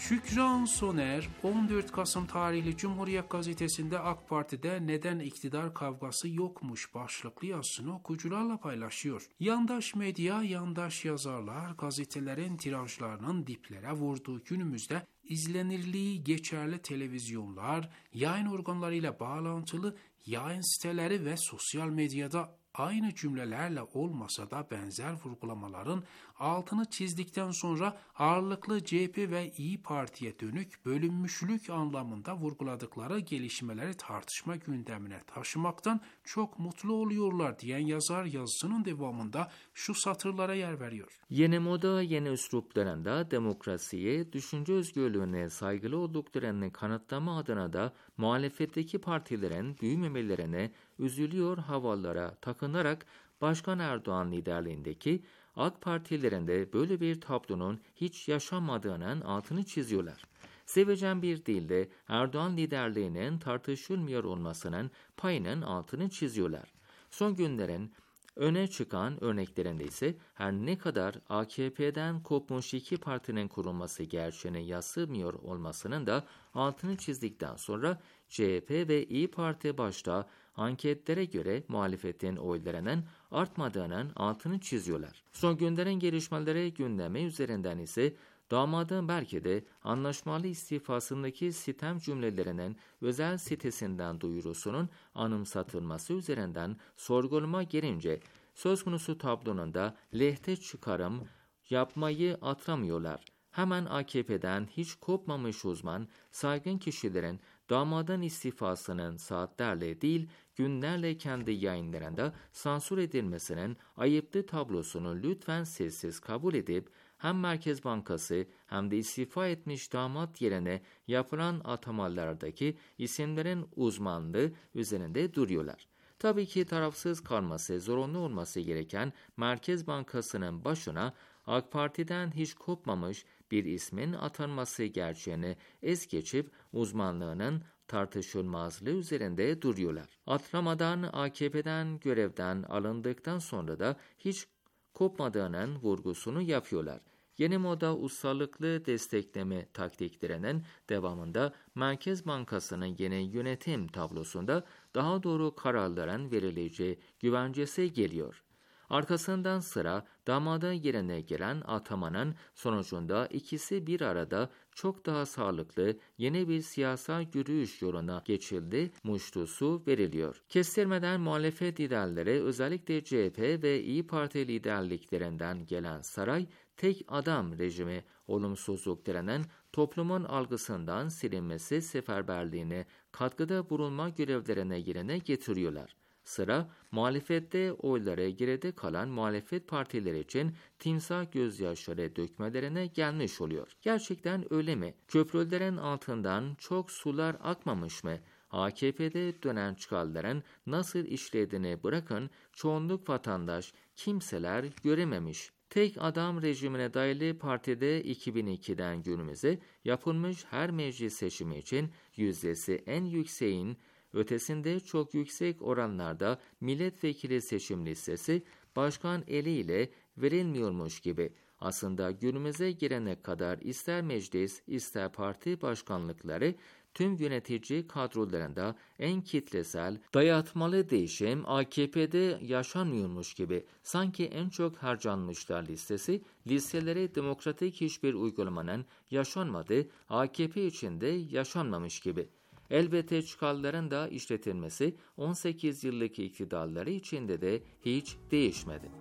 Şükran Soner 14 Kasım tarihli Cumhuriyet Gazetesi'nde AK Parti'de neden iktidar kavgası yokmuş başlıklı yazısını okuyucularla paylaşıyor. Yandaş medya, yandaş yazarlar, gazetelerin tirajlarının diplere vurduğu günümüzde izlenirliği geçerli televizyonlar, yayın organlarıyla bağlantılı yayın siteleri ve sosyal medyada aynı cümlelerle olmasa da benzer vurgulamaların altını çizdikten sonra ağırlıklı CHP ve İYİ Parti'ye dönük bölünmüşlük anlamında vurguladıkları gelişmeleri tartışma gündemine taşımaktan çok mutlu oluyorlar diyen yazar yazısının devamında şu satırlara yer veriyor. Yeni moda, yeni üsluplarında demokrasiye, düşünce özgürlüğüne saygılı olduklarını kanıtlama adına da muhalefetteki partilerin büyümemelerine üzülüyor havalara takınarak Başkan Erdoğan liderliğindeki AK Partilerinde böyle bir tablonun hiç yaşanmadığının altını çiziyorlar. Sevecen bir dilde Erdoğan liderliğinin tartışılmıyor olmasının payının altını çiziyorlar. Son günlerin öne çıkan örneklerinde ise her ne kadar AKP'den kopmuş iki partinin kurulması gerçeğini yansımıyor olmasının da altını çizdikten sonra CHP ve İYİ Parti başta anketlere göre muhalefetin oylarının artmadığının altını çiziyorlar. Son günlerin gelişmeleri gündemi üzerinden ise damadın belki de anlaşmalı istifasındaki sitem cümlelerinin özel sitesinden duyurusunun anımsatılması üzerinden sorgulama gelince söz konusu tablonun da lehte çıkarım yapmayı atamıyorlar. Hemen AKP'den hiç kopmamış uzman, saygın kişilerin damadın istifasının saatlerle değil günlerle kendi yayınlarında sansür edilmesinin ayıplı tablosunu lütfen sessiz kabul edip hem Merkez Bankası hem de istifa etmiş damat yerine yapılan atamalardaki isimlerin uzmanlığı üzerinde duruyorlar. Tabii ki tarafsız kalması, zorunlu olması gereken Merkez Bankası'nın başına AK Parti'den hiç kopmamış bir ismin atanması gerçeğini es geçip uzmanlığının tartışılmazlığı üzerinde duruyorlar. Atlamadan AKP'den görevden alındıktan sonra da hiç kopmadığının vurgusunu yapıyorlar. Yeni moda ustalıklı destekleme taktiklerinin devamında Merkez Bankası'nın yeni yönetim tablosunda daha doğru kararların verileceği güvencesi geliyor. Arkasından sıra damadın yerine gelen atamanın sonucunda ikisi bir arada çok daha sağlıklı yeni bir siyasal yürüyüş yoluna geçildi muştusu veriliyor. Kestirmeden muhalefet liderleri özellikle CHP ve İYİ Parti liderliklerinden gelen saray tek adam rejimi olumsuzluklarının toplumun algısından silinmesi seferberliğine katkıda bulunma görevlerine yerine getiriyorlar. Sıra muhalefette oyları geride kalan muhalefet partileri için timsah gözyaşları dökmelerine gelmiş oluyor. Gerçekten öyle mi? Köprülerin altından çok sular akmamış mı? AKP'de dönen çıkarların nasıl işlediğini bırakın çoğunluk vatandaş kimseler görememiş. Tek adam rejimine dayalı partide 2002'den günümüze yapılmış her meclis seçimi için yüzdesi en yükseğin ötesinde çok yüksek oranlarda milletvekili seçim listesi başkan eliyle verilmiyormuş gibi. Aslında günümüze gelene kadar ister meclis ister parti başkanlıkları tüm yönetici kadrolarında en kitlesel, dayatmalı değişim AKP'de yaşanmıyormuş gibi. Sanki en çok harcanmışlar listesi, listelere demokratik hiçbir uygulamanın yaşanmadığı AKP içinde yaşanmamış gibi. Elbette çıkarların da işletilmesi 18 yıllık iktidarları içinde de hiç değişmedi.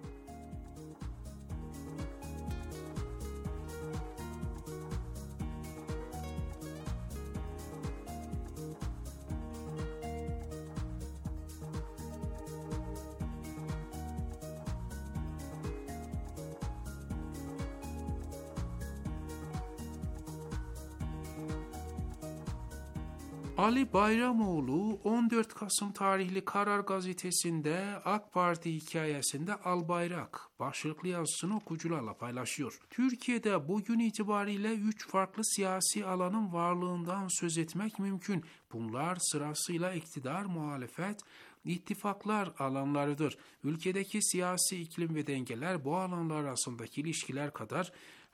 Ali Bayramoğlu 14 Kasım tarihli Karar Gazetesi'nde AK Parti hikayesinde Albayrak başlıklı yazısını okuyucularla paylaşıyor. Türkiye'de bugün itibariyle 3 farklı siyasi alanın varlığından söz etmek mümkün. Bunlar sırasıyla iktidar, muhalefet, ittifaklar alanlarıdır. Ülkedeki siyasi iklim ve dengeler bu alanlar arasındaki ilişkiler kadar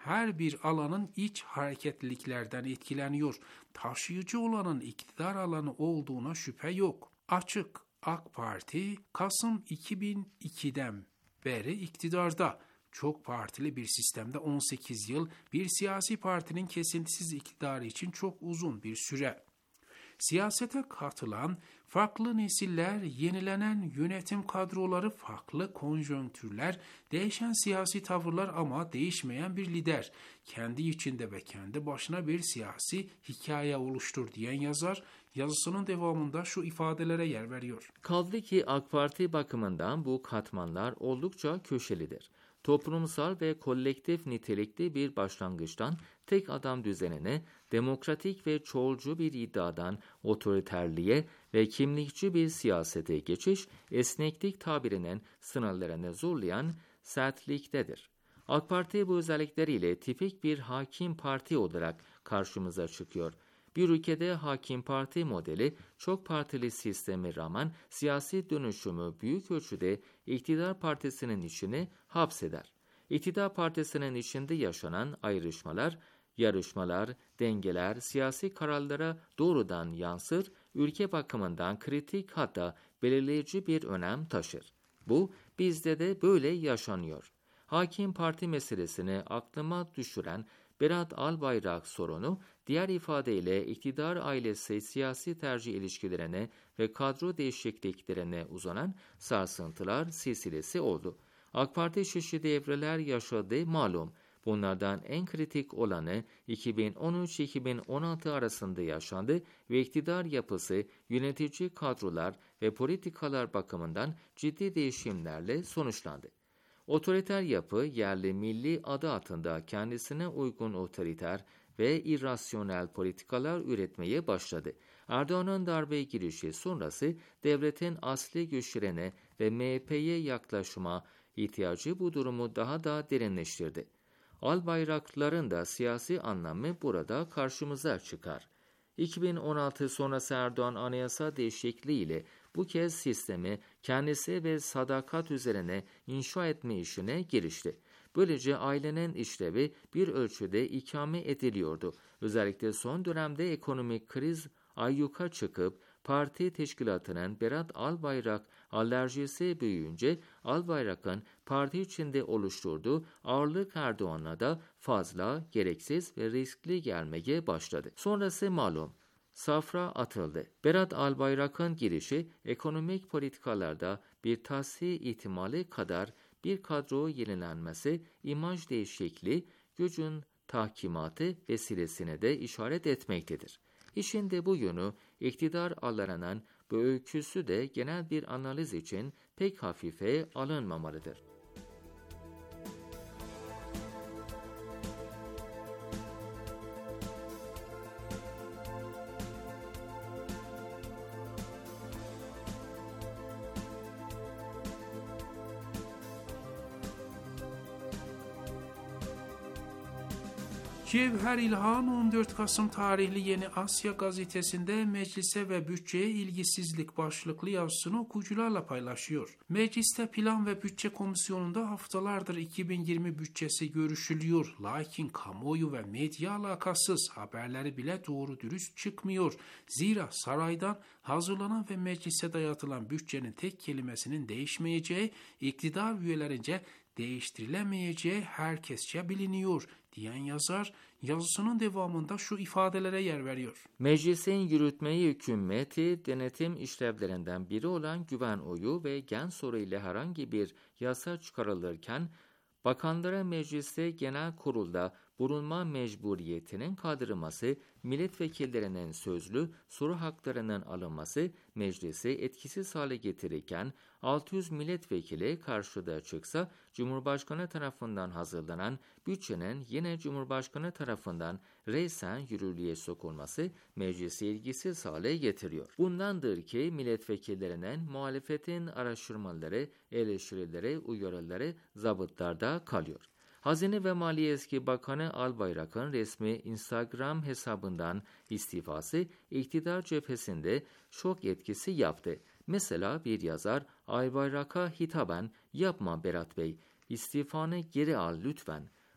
her bir alanın iç hareketliliklerden etkileniyor. Taşıyıcı olanın iktidar alanı olduğuna şüphe yok. Açık, AK Parti Kasım 2002'den beri iktidarda. Çok partili bir sistemde 18 yıl bir siyasi partinin kesintisiz iktidarı için çok uzun bir süre. Siyasete katılan farklı nesiller, yenilenen yönetim kadroları, farklı konjonktürler, değişen siyasi tavırlar ama değişmeyen bir lider. Kendi içinde ve kendi başına bir siyasi hikaye oluştur diyen yazar, yazısının devamında şu ifadelere yer veriyor. Kaldı ki AK Parti bakımından bu katmanlar oldukça köşelidir. Toplumsal ve kolektif nitelikli bir başlangıçtan tek adam düzenine, demokratik ve çoğulcu bir iddiadan otoriterliğe ve kimlikçi bir siyasete geçiş, esneklik tabirinin sınırlarını zorlayan sertliktedir. AK Parti bu özellikleriyle tipik bir hakim parti olarak karşımıza çıkıyor. Bir ülkede hakim parti modeli çok partili sisteme rağmen siyasi dönüşümü büyük ölçüde iktidar partisinin içine hapseder. İktidar partisinin içinde yaşanan ayrışmalar, yarışmalar, dengeler siyasi kararlara doğrudan yansır, ülke bakımından kritik hatta belirleyici bir önem taşır. Bu bizde de böyle yaşanıyor. Hakim parti meselesini aklıma düşüren Berat Albayrak sorunu, diğer ifadeyle iktidar ailesi siyasi tercih ilişkilerine ve kadro değişikliklerine uzanan sarsıntılar silsilesi oldu. AK Parti çeşitli evreler yaşadı malum. Bunlardan en kritik olanı 2013-2016 arasında yaşandı ve iktidar yapısı, yönetici kadrolar ve politikalar bakımından ciddi değişimlerle sonuçlandı. Otoriter yapı yerli milli adı altında kendisine uygun otoriter ve irrasyonel politikalar üretmeye başladı. Erdoğan'ın darbe girişi sonrası devletin asli güçlerine ve MHP'ye yaklaşma ihtiyacı bu durumu daha da derinleştirdi. Albayrakların da siyasi anlamı burada karşımıza çıkar. 2016 sonrası Erdoğan anayasa değişikliğiyle bu kez sistemi kendisi ve sadakat üzerine inşa etme işine girişti. Böylece ailenin işlevi bir ölçüde ikame ediliyordu. Özellikle son dönemde ekonomik kriz ayyuka çıkıp parti teşkilatının Berat Albayrak alerjisi büyüyünce Albayrak'ın parti içinde oluşturduğu ağırlık Erdoğan'a da fazla, gereksiz ve riskli gelmeye başladı. Sonrası malum. Safra atıldı. Berat Albayrak'ın girişi ekonomik politikalarda bir tahsis ihtimali kadar bir kadro yenilenmesi, imaj değişikliği, gücün tahkimatı vesilesine de işaret etmektedir. İşin de bu yönü iktidar alanının bu öyküsü de genel bir analiz için pek hafife alınmamalıdır. Cevher İlhan 14 Kasım tarihli Yeni Asya gazetesinde meclise ve bütçeye ilgisizlik başlıklı yazısını okuyucularla paylaşıyor. Mecliste Plan ve Bütçe Komisyonu'nda haftalardır 2020 bütçesi görüşülüyor. Lakin kamuoyu ve medya alakasız, haberleri bile doğru dürüst çıkmıyor. Zira saraydan hazırlanan ve meclise dayatılan bütçenin tek kelimesinin değişmeyeceği, iktidar üyelerince değiştirilemeyeceği herkesçe biliniyor diyen yazar, yazısının devamında şu ifadelere yer veriyor. Meclisin yürütmeyi hükümeti denetim işlevlerinden biri olan güven oyu ve gen soru ile herhangi bir yasa çıkarılırken, bakanlara mecliste genel kurulda bulunma mecburiyetinin kaldırılması, milletvekillerinin sözlü soru haklarının alınması meclisi etkisiz hale getirirken 600 milletvekili karşıda çıksa Cumhurbaşkanı tarafından hazırlanan bütçenin yine Cumhurbaşkanı tarafından reysen yürürlüğe sokulması meclisi ilgisiz hale getiriyor. Bundandır ki milletvekillerinin muhalefetin araştırmaları, eleştirileri, uyarıları zabıtlarda kalıyor. Hazine ve Maliye Eski Bakanı Albayrak'ın resmi Instagram hesabından istifası iktidar cephesinde şok etkisi yaptı. Mesela bir yazar Albayrak'a hitaben "Yapma Berat Bey, istifanı geri al lütfen.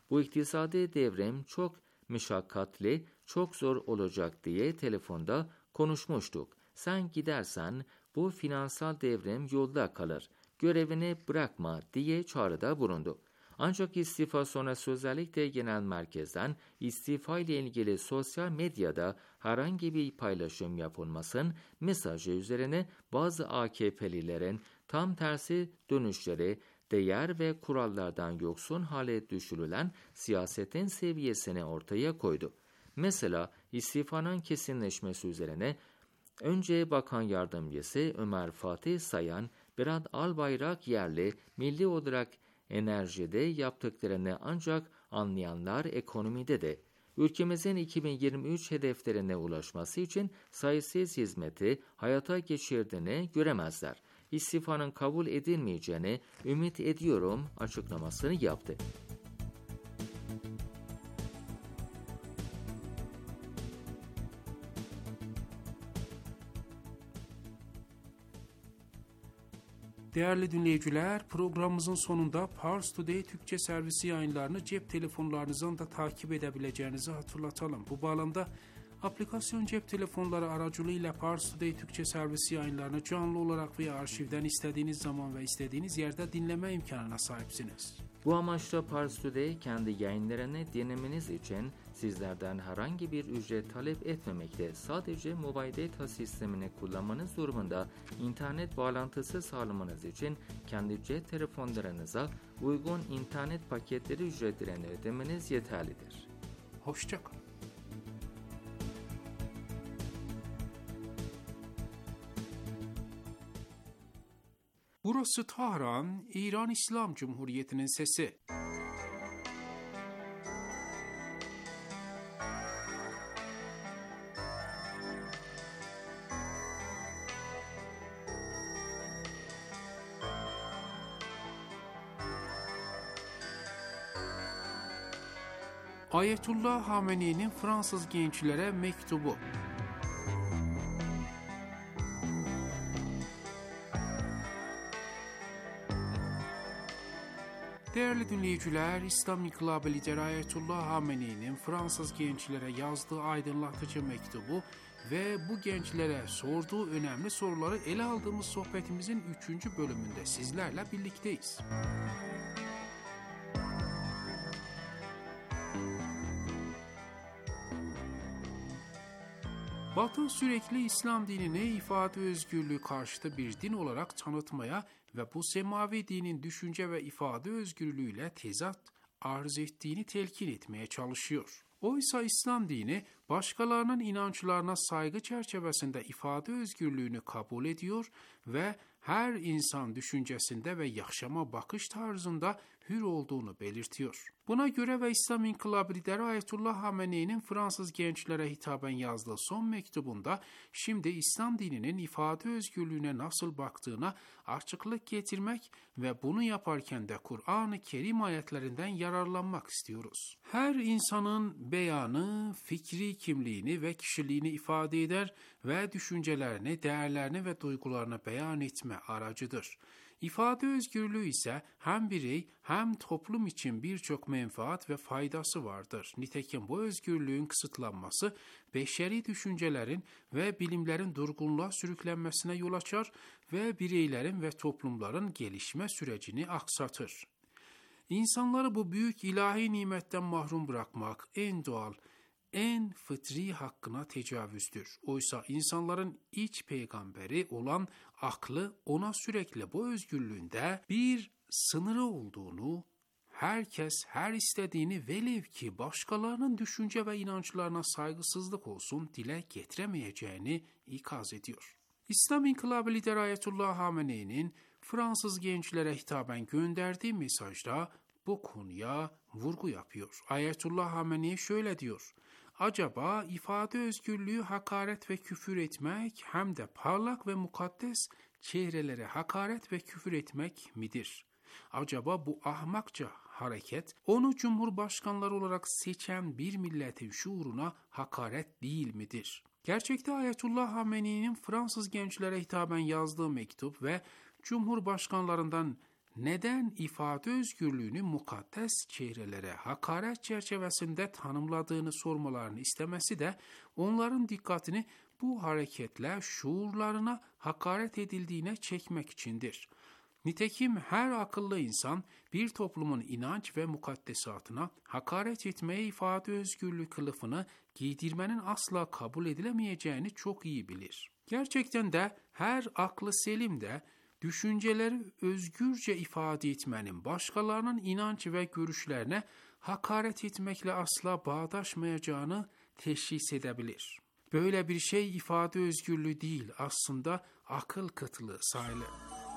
Bu iktisadi devrim çok meşakkatli, çok zor olacak diye telefonda konuşmuştuk. Sen gidersen bu finansal devrim yolda kalır. Görevini bırakma diye çağrıda bulundu. Ancak istifa sonrası özellikle genel merkezden istifa ile ilgili sosyal medyada herhangi bir paylaşım yapılmasın mesajı üzerine bazı AKP'lilerin tam tersi dönüşleri, değer ve kurallardan yoksun hale düşürülen siyasetin seviyesini ortaya koydu. Mesela istifanın kesinleşmesi üzerine önce Bakan Yardımcısı Ömer Fatih Sayan, Berat Albayrak yerli milli olarak enerjide yaptıklarını ancak anlayanlar ekonomide de ülkemizin 2023 hedeflerine ulaşması için sayısız hizmeti hayata geçirdiğini göremezler. İstifanın kabul edilmeyeceğini ümit ediyorum açıklamasını yaptı. Değerli dinleyiciler, programımızın sonunda Pars Today Türkçe servisi yayınlarını cep telefonlarınızdan da takip edebileceğinizi hatırlatalım. Bu bağlamda aplikasyon cep telefonları aracılığıyla Pars Today Türkçe servisi yayınlarını canlı olarak veya arşivden istediğiniz zaman ve istediğiniz yerde dinleme imkanına sahipsiniz. Bu amaçla Pars Today kendi yayınlarını dinlemeniz için sizlerden herhangi bir ücret talep etmemekte. Sadece mobile data sistemini kullanmanız durumunda internet bağlantısı sağlamanız için kendi cep telefonlarınıza uygun internet paketleri ücretlerini ödemeniz yeterlidir. Hoşça kalın. Burası Tahran, İran İslam Cumhuriyeti'nin sesi. Ayetullah Hamene'nin Fransız gençlere mektubu. Değerli dinleyiciler, İslam İnkılabı lideri Ayetullah Hamene'nin Fransız gençlere yazdığı aydınlatıcı mektubu ve bu gençlere sorduğu önemli soruları ele aldığımız sohbetimizin 3. bölümünde sizlerle birlikteyiz. Batı sürekli İslam dinini ifade özgürlüğü karşıtı bir din olarak tanıtmaya ve bu semavi dinin düşünce ve ifade özgürlüğüyle tezat arz ettiğini telkin etmeye çalışıyor. Oysa İslam dini başkalarının inançlarına saygı çerçevesinde ifade özgürlüğünü kabul ediyor ve her insan düşüncesinde ve yaşama bakış tarzında hür olduğunu belirtiyor. Buna göre ve İslam İnkılabı lideri Ayetullah Hamene'nin Fransız gençlere hitaben yazdığı son mektubunda şimdi İslam dininin ifade özgürlüğüne nasıl baktığına açıklık getirmek ve bunu yaparken de Kur'an-ı Kerim ayetlerinden yararlanmak istiyoruz. Her insanın beyanı, fikri kimliğini ve kişiliğini ifade eder ve düşüncelerini, değerlerini ve duygularını beyan etme aracıdır. İfade özgürlüğü ise hem birey hem toplum için birçok menfaat ve faydası vardır. Nitekim bu özgürlüğün kısıtlanması beşeri düşüncelerin ve bilimlerin durgunluğa sürüklenmesine yol açar ve bireylerin ve toplumların gelişme sürecini aksatır. İnsanları bu büyük ilahi nimetten mahrum bırakmak en doğal, en fıtri hakkına tecavüzdür. Oysa insanların iç peygamberi olan aklı ona sürekli bu özgürlüğünde bir sınırı olduğunu, herkes her istediğini velev ki başkalarının düşünce ve inançlarına saygısızlık olsun dile getiremeyeceğini ikaz ediyor. İslam İnkılabı lideri Ayetullah Hamene'nin Fransız gençlere hitaben gönderdiği mesajda bu konuya vurgu yapıyor. Ayetullah Hamenei şöyle diyor: acaba ifade özgürlüğü hakaret ve küfür etmek hem de parlak ve mukaddes çehrelere hakaret ve küfür etmek midir? Acaba bu ahmakça hareket onu cumhurbaşkanları olarak seçen bir milletin şuuruna hakaret değil midir? Gerçekte Ayetullah Hamene'nin Fransız gençlere hitaben yazdığı mektup ve cumhurbaşkanlarından neden ifade özgürlüğünü mukaddes çehrelere hakaret çerçevesinde tanımladığını sormalarını istemesi de onların dikkatini bu hareketle şuurlarına hakaret edildiğine çekmek içindir. Nitekim her akıllı insan bir toplumun inanç ve mukaddesatına hakaret etmeye ifade özgürlüğü kılıfını giydirmenin asla kabul edilemeyeceğini çok iyi bilir. Gerçekten de her aklı selim de düşünceleri özgürce ifade etmenin başkalarının inanç ve görüşlerine hakaret etmekle asla bağdaşmayacağını teşhis edebilir. Böyle bir şey ifade özgürlüğü değil, aslında akıl kıtlığı sayılır.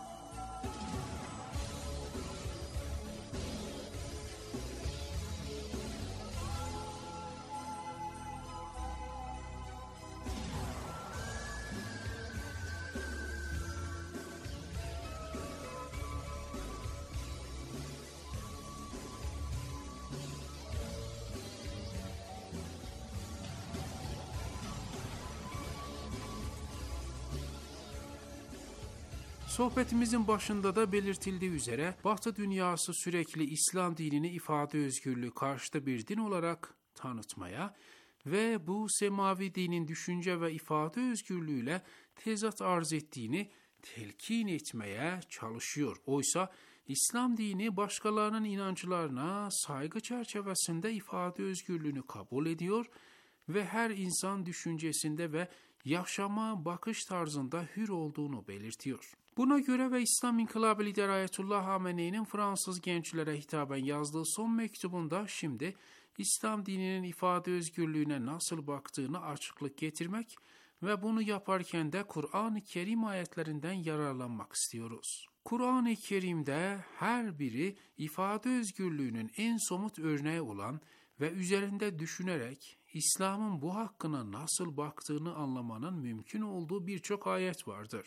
Sohbetimizin başında da belirtildiği üzere Batı dünyası sürekli İslam dinini ifade özgürlüğü karşıtı bir din olarak tanıtmaya ve bu semavi dinin düşünce ve ifade özgürlüğüyle tezat arz ettiğini telkin etmeye çalışıyor. Oysa İslam dini başkalarının inançlarına saygı çerçevesinde ifade özgürlüğünü kabul ediyor ve her insan düşüncesinde ve yaşama bakış tarzında hür olduğunu belirtiyor. Buna göre ve İslam İnkılabı lideri Ayetullah Hamene'nin Fransız gençlere hitaben yazdığı son mektubunda şimdi İslam dininin ifade özgürlüğüne nasıl baktığını açıklık getirmek ve bunu yaparken de Kur'an-ı Kerim ayetlerinden yararlanmak istiyoruz. Kur'an-ı Kerim'de her biri ifade özgürlüğünün en somut örneği olan ve üzerinde düşünerek İslam'ın bu hakkına nasıl baktığını anlamanın mümkün olduğu birçok ayet vardır.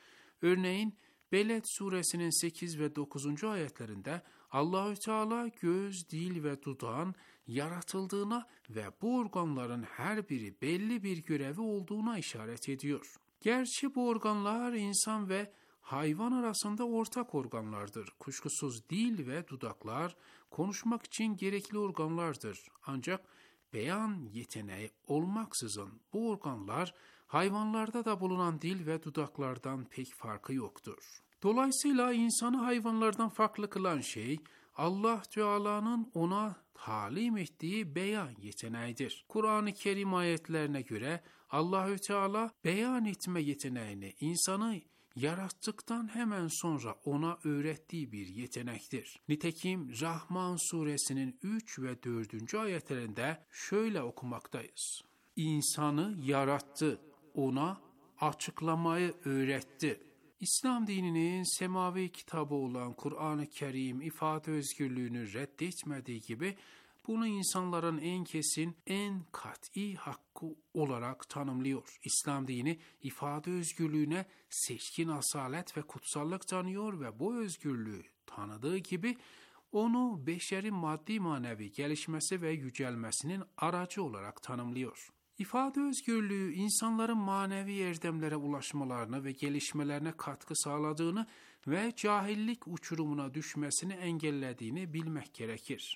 Örneğin Beled suresinin 8 ve 9. ayetlerinde Allahü Teala göz, dil ve dudağın yaratıldığına ve bu organların her biri belli bir görevi olduğuna işaret ediyor. Gerçi bu organlar insan ve hayvan arasında ortak organlardır. Kuşkusuz dil ve dudaklar konuşmak için gerekli organlardır. Ancak beyan yeteneği olmaksızın bu organlar hayvanlarda da bulunan dil ve dudaklardan pek farkı yoktur. Dolayısıyla insanı hayvanlardan farklı kılan şey Allah Teala'nın ona talim ettiği beyan yeteneğidir. Kur'an-ı Kerim ayetlerine göre Allahü Teala beyan etme yeteneğini insanı yarattıktan hemen sonra ona öğrettiği bir yetenektir. Nitekim Rahman suresinin 3 ve 4. ayetlerinde şöyle okumaktayız. İnsanı yarattı, ona açıklamayı öğretti. İslam dininin semavi kitabı olan Kur'an-ı Kerim ifade özgürlüğünü reddetmediği gibi bunu insanların en kesin, en kat'i hakkı olarak tanımlıyor. İslam dini ifade özgürlüğüne seçkin asalet ve kutsallık tanıyor ve bu özgürlüğü tanıdığı gibi onu beşerin maddi manevi gelişmesi ve yücelmesinin aracı olarak tanımlıyor. İfade özgürlüğü insanların manevi erdemlere ulaşmalarını ve gelişmelerine katkı sağladığını ve cahillik uçurumuna düşmesini engellediğini bilmek gerekir.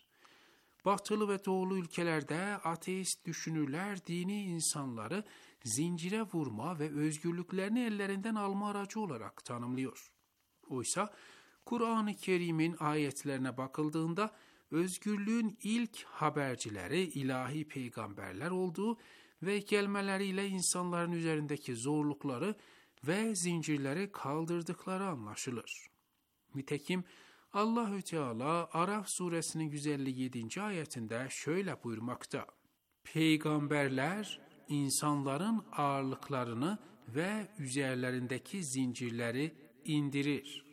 Batılı ve doğulu ülkelerde ateist düşünürler dini insanları zincire vurma ve özgürlüklerini ellerinden alma aracı olarak tanımlıyor. Oysa Kur'an-ı Kerim'in ayetlerine bakıldığında özgürlüğün ilk habercileri ilahi peygamberler olduğu ve gelmeleriyle insanların üzerindeki zorlukları ve zincirleri kaldırdıkları anlaşılır. Nitekim Allahü Teala Araf suresinin 157. ayetinde şöyle buyurmakta. Peygamberler insanların ağırlıklarını ve üzerlerindeki zincirleri indirir.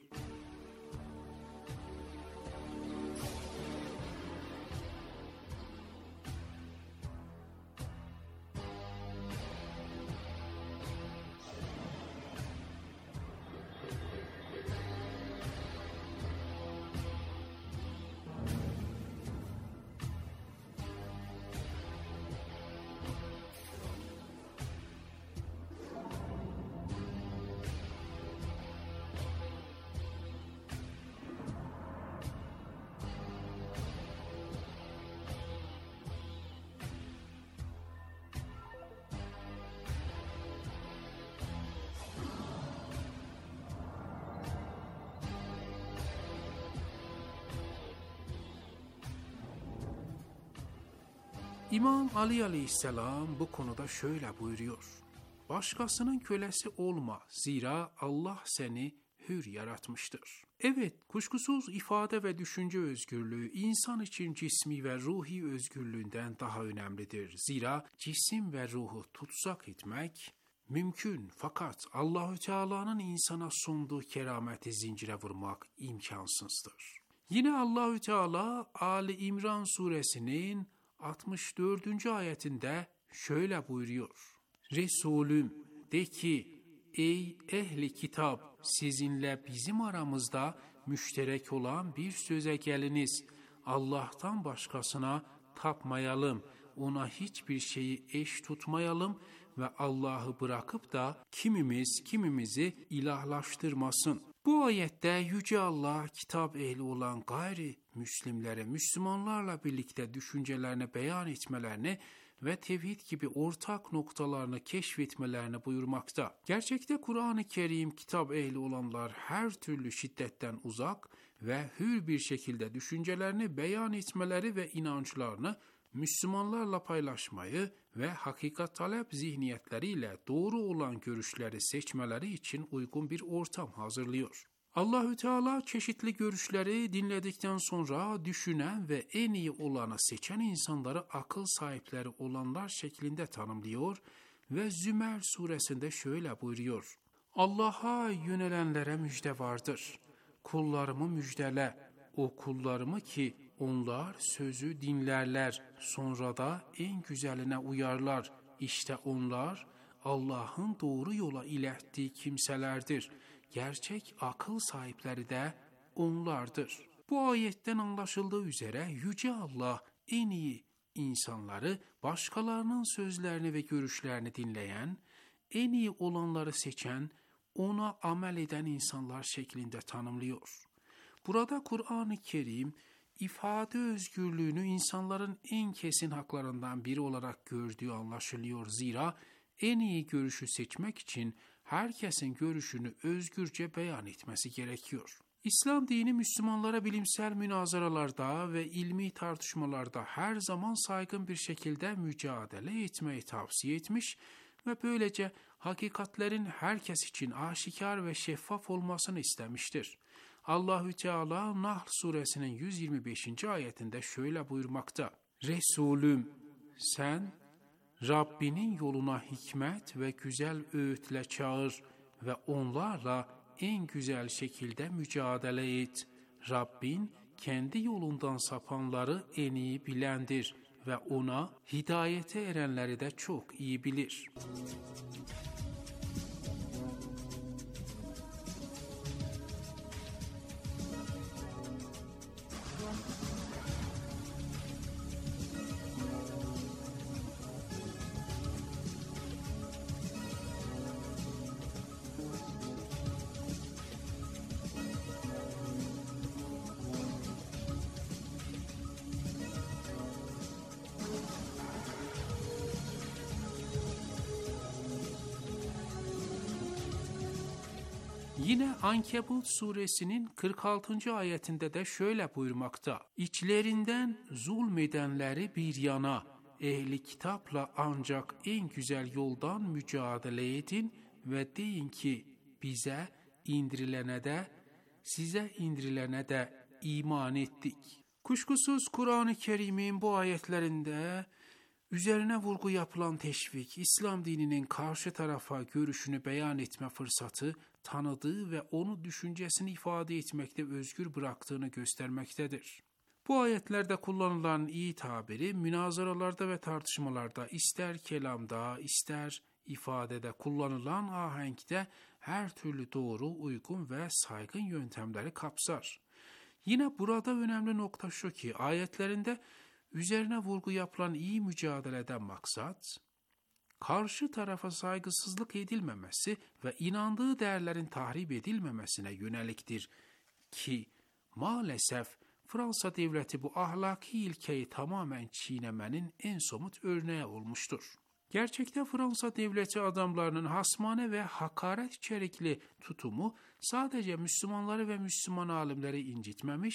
İmam Ali Aleyhisselam bu konuda şöyle buyuruyor: Başkasının kölesi olma, zira Allah seni hür yaratmıştır. Evet, kuşkusuz ifade ve düşünce özgürlüğü insan için cismi ve ruhi özgürlüğünden daha önemlidir. Zira cisim ve ruhu tutsak etmek mümkün, fakat Allahü Teala'nın insana sunduğu kerameti zincire vurmak imkansızdır. Yine Allahü Teala Ali İmran suresinin 64. ayetinde şöyle buyuruyor: Resulüm de ki, ey ehli kitap, sizinle bizim aramızda müşterek olan bir söze geliniz. Allah'tan başkasına tapmayalım, ona hiçbir şeyi eş tutmayalım ve Allah'ı bırakıp da kimimizi ilahlaştırmasın. Bu ayette Yüce Allah, kitap ehli olan gayri Müslimlere, Müslümanlarla birlikte düşüncelerini beyan etmelerini ve tevhid gibi ortak noktalarını keşfetmelerini buyurmakta. Gerçekte Kur'an-ı Kerim, kitap ehli olanlar her türlü şiddetten uzak ve hür bir şekilde düşüncelerini beyan etmeleri ve inançlarını Müslümanlarla paylaşmayı ve hakikat talep zihniyetleriyle doğru olan görüşleri seçmeleri için uygun bir ortam hazırlıyor. Allahü Teala çeşitli görüşleri dinledikten sonra düşünen ve en iyi olanı seçen insanları akıl sahipleri olanlar şeklinde tanımlıyor ve Zümer suresinde şöyle buyuruyor: Allah'a yönelenlere müjde vardır. Kullarımı müjdele, o kullarımı ki onlar sözü dinlerler, sonra da en güzeline uyarlar. İşte onlar Allah'ın doğru yola ilettiği kimselerdir. Gerçek akıl sahipleri de onlardır. Bu ayetten anlaşıldığı üzere Yüce Allah en iyi insanları başkalarının sözlerini ve görüşlerini dinleyen, en iyi olanları seçen, ona amel eden insanlar şeklinde tanımlıyor. Burada Kur'an-ı Kerim, ifade özgürlüğünü insanların en kesin haklarından biri olarak gördüğü anlaşılıyor. Zira en iyi görüşü seçmek için herkesin görüşünü özgürce beyan etmesi gerekiyor. İslam dini Müslümanlara bilimsel münazaralarda ve ilmi tartışmalarda her zaman saygın bir şekilde mücadele etmeyi tavsiye etmiş ve böylece hakikatlerin herkes için aşikar ve şeffaf olmasını istemiştir. Allahü Teala Nahl suresinin 125. ayetinde şöyle buyurmakta: Resulüm, sen Rabbinin yoluna hikmet ve güzel öğütle çağır ve onlarla en güzel şekilde mücadele et. Rabbin kendi yolundan sapanları en iyi bilendir ve ona hidayete erenleri de çok iyi bilir. Yine Ankebut suresinin 46. ayetinde de şöyle buyurmakta: İçlerinden zulmedenleri bir yana, ehli kitapla ancak en güzel yoldan mücadele edin ve deyin ki bize indirilene de size indirilene de iman ettik. Kuşkusuz Kur'an-ı Kerim'in bu ayetlerinde üzerine vurgu yapılan teşvik, İslam dininin karşı tarafa görüşünü beyan etme fırsatı tanıdığı ve onu düşüncesini ifade etmekte özgür bıraktığını göstermektedir. Bu ayetlerde kullanılan iyi tabiri, münazaralarda ve tartışmalarda, ister kelamda, ister ifadede kullanılan ahenkte her türlü doğru, uygun ve saygın yöntemleri kapsar. Yine burada önemli nokta şu ki, ayetlerinde üzerine vurgu yapılan iyi mücadeleden maksat, karşı tarafa saygısızlık edilmemesi ve inandığı değerlerin tahrip edilmemesine yöneliktir ki maalesef Fransa devleti bu ahlaki ilkeyi tamamen çiğnemenin en somut örneği olmuştur. Gerçekte Fransa devleti adamlarının hasmane ve hakaret içerikli tutumu sadece Müslümanları ve Müslüman alimleri incitmemiş,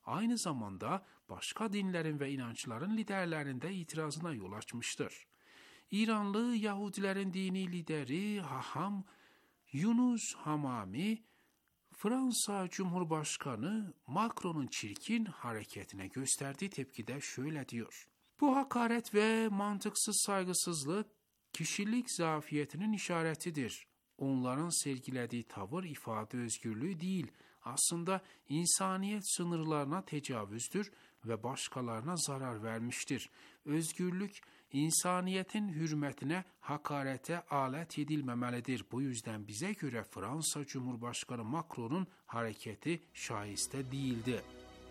aynı zamanda başka dinlerin ve inançların liderlerinde itirazına yol açmıştır. İranlı Yahudilerin dini lideri Haham Yunus Hamami, Fransa Cumhurbaşkanı Macron'un çirkin hareketine gösterdiği tepkide şöyle diyor: "Bu hakaret ve mantıksız saygısızlık kişilik zafiyetinin işaretidir. Onların sergilediği tavır ifade özgürlüğü değil, aslında insaniyet sınırlarına tecavüzdür ve başkalarına zarar vermiştir. Özgürlük, insaniyetin hürmetine, hakarete alet edilmemelidir. Bu yüzden bize göre Fransa Cumhurbaşkanı Macron'un hareketi şaiste değildi."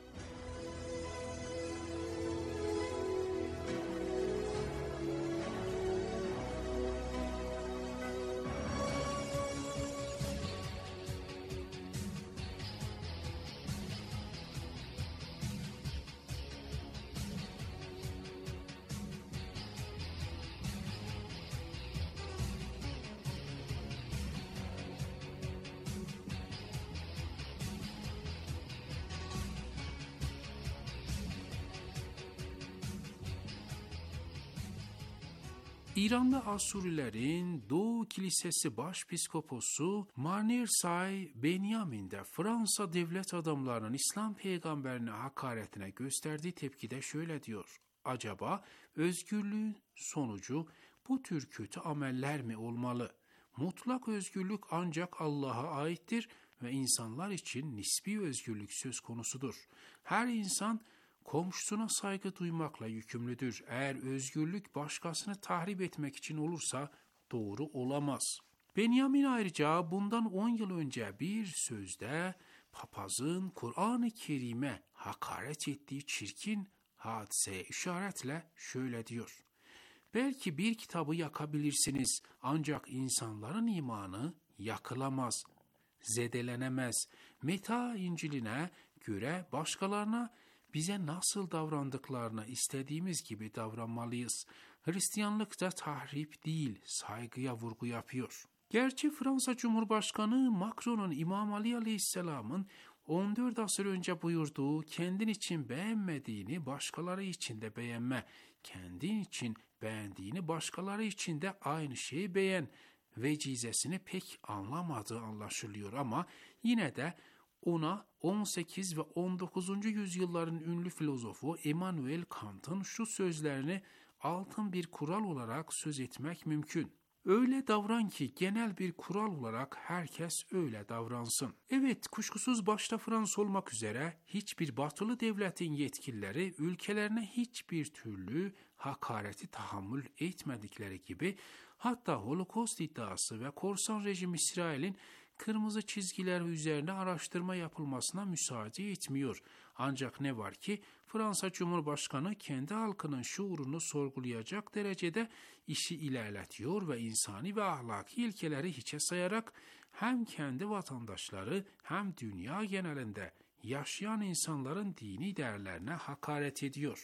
İranlı Asurilerin Doğu Kilisesi Başpiskoposu Manirsay Benyamin de Fransa devlet adamlarının İslam peygamberine hakaretine gösterdiği tepkide şöyle diyor: "Acaba özgürlüğün sonucu bu tür kötü ameller mi olmalı? Mutlak özgürlük ancak Allah'a aittir ve insanlar için nispi özgürlük söz konusudur. Her insan komşusuna saygı duymakla yükümlüdür. Eğer özgürlük başkasını tahrip etmek için olursa doğru olamaz." Benjamin ayrıca bundan 10 yıl önce bir sözde papazın Kur'an-ı Kerim'e hakaret ettiği çirkin hadiseye işaretle şöyle diyor: "Belki bir kitabı yakabilirsiniz ancak insanların imanı yakılamaz, zedelenemez. Meta İncil'ine göre başkalarına bize nasıl davrandıklarını istediğimiz gibi davranmalıyız. Hristiyanlıkta tahrip değil, saygıya vurgu yapıyor." Gerçi Fransa Cumhurbaşkanı Macron'un İmam Ali Aleyhisselam'ın 14 asır önce buyurduğu kendin için beğenmediğini başkaları için de beğenme, kendin için beğendiğini başkaları için de aynı şeyi beğen vecizesini pek anlamadığı anlaşılıyor ama yine de ona 18 ve 19. yüzyılların ünlü filozofu Immanuel Kant'ın şu sözlerini altın bir kural olarak söz etmek mümkün: "Öyle davran ki genel bir kural olarak herkes öyle davransın." Evet, kuşkusuz başta Fransa olmak üzere hiçbir batılı devletin yetkilileri ülkelerine hiçbir türlü hakareti tahammül etmedikleri gibi, hatta Holocaust iddiası ve korsan rejim İsrail'in kırmızı çizgiler üzerine araştırma yapılmasına müsaade etmiyor. Ancak ne var ki Fransa Cumhurbaşkanı kendi halkının şuurunu sorgulayacak derecede işi ilerletiyor ve insani ve ahlaki ilkeleri hiçe sayarak hem kendi vatandaşları hem dünya genelinde yaşayan insanların dini değerlerine hakaret ediyor.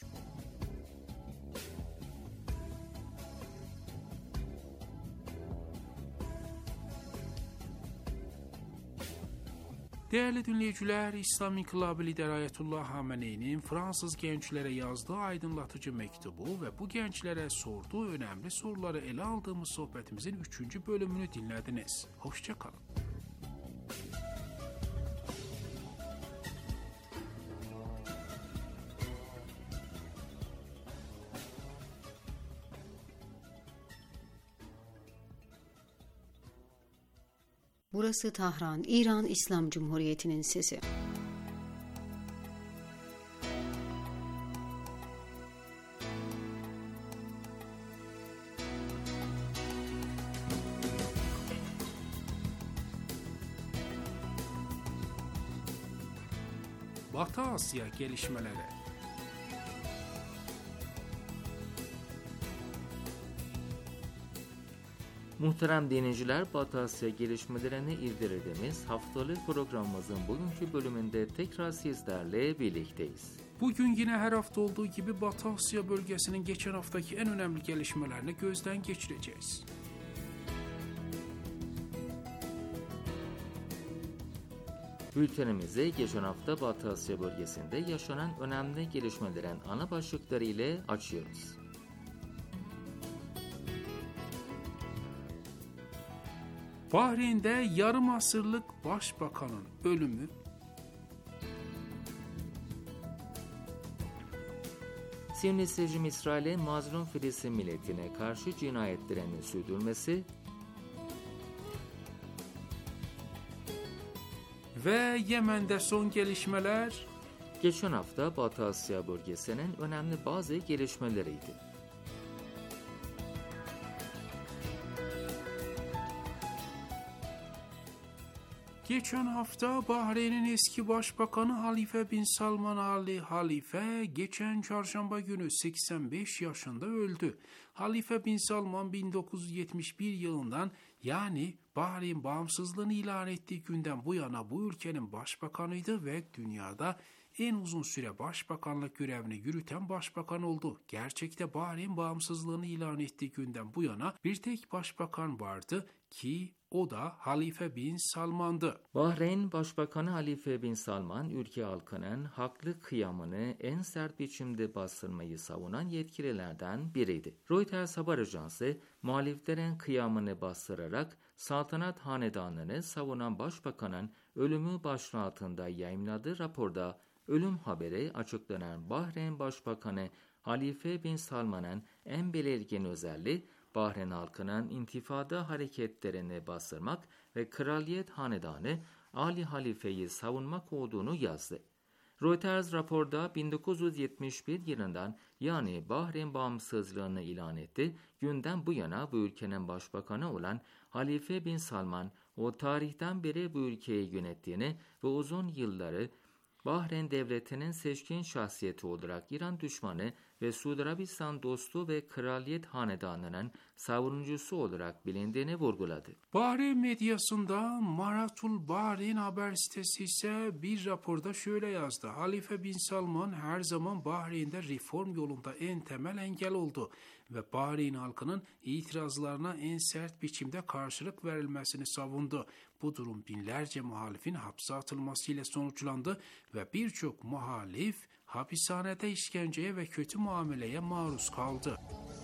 Değerli dinleyiciler, İslam İnkılabı lideri Ayetullah Hamene'nin Fransız gençlere yazdığı aydınlatıcı mektubu ve bu gençlere sorduğu önemli soruları ele aldığımız sohbetimizin 3. bölümünü dinlediniz. Hoşça kalın. Burası Tahran, İran İslam Cumhuriyeti'nin sesi. Batı Asya gelişmeleri. Muhterem dinleyiciler, Batı Asya gelişmelerini irdelediğimiz haftalık programımızın bugünkü bölümünde tekrar sizlerle birlikteyiz. Bugün yine her hafta olduğu gibi Batı Asya bölgesinin geçen haftaki en önemli gelişmelerini gözden geçireceğiz. Bültenimizi geçen hafta Batı Asya bölgesinde yaşanan önemli gelişmelerin ana başlıkları ile açıyoruz. Bahreyn'de yarım asırlık başbakanın ölümü, Siyonist rejim İsrail'e mazlum Filistin milletine karşı cinayetlerini sürdürmesi ve Yemen'de son gelişmeler. geçen hafta Batı Asya bölgesinin önemli bazı gelişmeleriydi. Geçen hafta Bahreyn'in eski başbakanı Halife bin Salman Ali Halife geçen çarşamba günü 85 yaşında öldü. Halife bin Salman 1971 yılından yani Bahreyn bağımsızlığını ilan ettiği günden bu yana bu ülkenin başbakanıydı ve dünyada en uzun süre başbakanlık görevini yürüten başbakan oldu. Gerçekte Bahreyn bağımsızlığını ilan ettiği günden bu yana bir tek başbakan vardı ki o da Halife bin Salman'dı. Bahreyn Başbakanı Halife bin Salman, ülke halkının haklı kıyamını en sert biçimde bastırmayı savunan yetkililerden biriydi. Reuters haber ajansı, muhaliflerin kıyamını bastırarak saltanat hanedanını savunan başbakanın ölümü başlığı altında yayımladığı raporda ölüm haberi açıklanan Bahreyn Başbakanı Halife bin Salman'ın en belirgin özelliği, Bahreyn halkının intifada hareketlerini bastırmak ve kraliyet hanedanı Ali Halife'yi savunmak olduğunu yazdı. Reuters raporda 1971 yılından yani Bahreyn bağımsızlığını ilan etti. Günden bu yana bu ülkenin başbakanı olan Halife bin Salman o tarihten beri bu ülkeyi yönettiğini ve uzun yılları Bahreyn devletinin seçkin şahsiyeti olarak İran düşmanı ve Suudi Arabistan dostu ve kraliyet hanedanının savunucusu olarak bilindiğini vurguladı. Bahreyn medyasında Maratul Bahreyn haber sitesi ise bir raporda şöyle yazdı. Halife bin Salman her zaman Bahreyn'de reform yolunda en temel engel oldu ve Bahreyn halkının itirazlarına en sert biçimde karşılık verilmesini savundu. Bu durum binlerce muhalifin hapse atılmasıyla sonuçlandı ve birçok muhalif hapishanede işkenceye ve kötü muameleye maruz kaldı.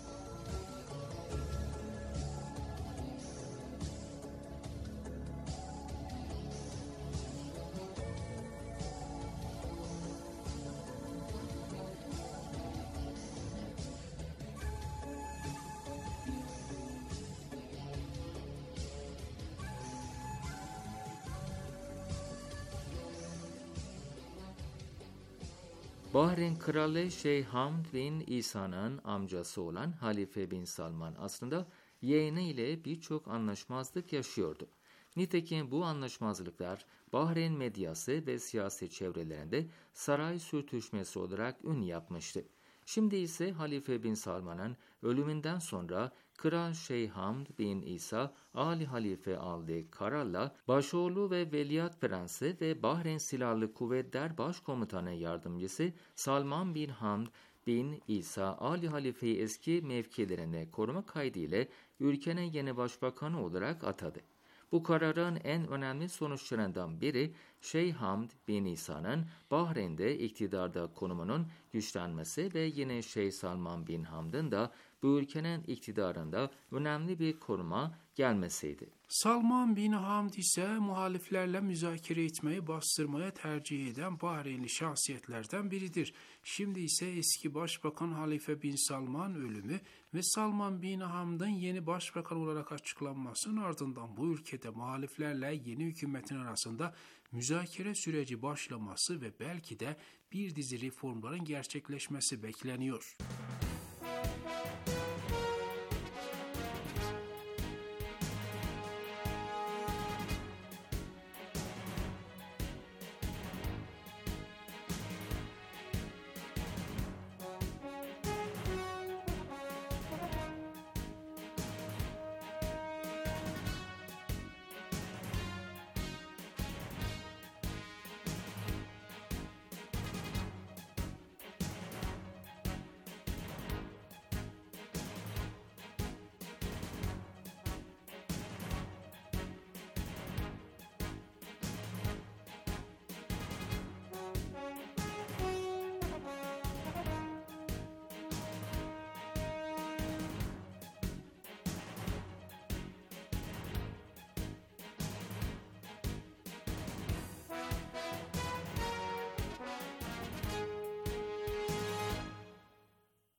Bahreyn Kralı Şeyh Hamd bin İsa'nın amcası olan Halife bin Salman aslında yeğeni ile birçok anlaşmazlık yaşıyordu. Nitekim bu anlaşmazlıklar Bahreyn medyası ve siyasi çevrelerinde saray sürtüşmesi olarak ün yapmıştı. Şimdi ise Halife bin Salman'ın ölümünden sonra Kral Şeyh Hamd bin İsa Ali Halife aldığı kararla başoğlu ve Veliaht Prensi ve Bahreyn Silahlı Kuvvetler Başkomutanı Yardımcısı Salman bin Hamd bin İsa Ali Halife'yi eski mevkilerine koruma kaydıyla ülkenin yeni başbakanı olarak atadı. Bu kararın en önemli sonuçlarından biri Şeyh Hamd bin İsa'nın Bahreyn'de iktidarda konumunun güçlenmesi ve yine Şeyh Salman bin Hamd'ın da bu ülkenin iktidarında önemli bir koruma gelmesiydi. Salman bin Hamd ise muhaliflerle müzakere etmeyi bastırmaya tercih eden Bahreynli şahsiyetlerden biridir. Şimdi ise eski başbakan Halife bin Salman ölümü ve Salman bin Hamd'ın yeni başbakan olarak açıklanmasının ardından bu ülkede muhaliflerle yeni hükümetin arasında müzakere süreci başlaması ve belki de bir dizi reformların gerçekleşmesi bekleniyor.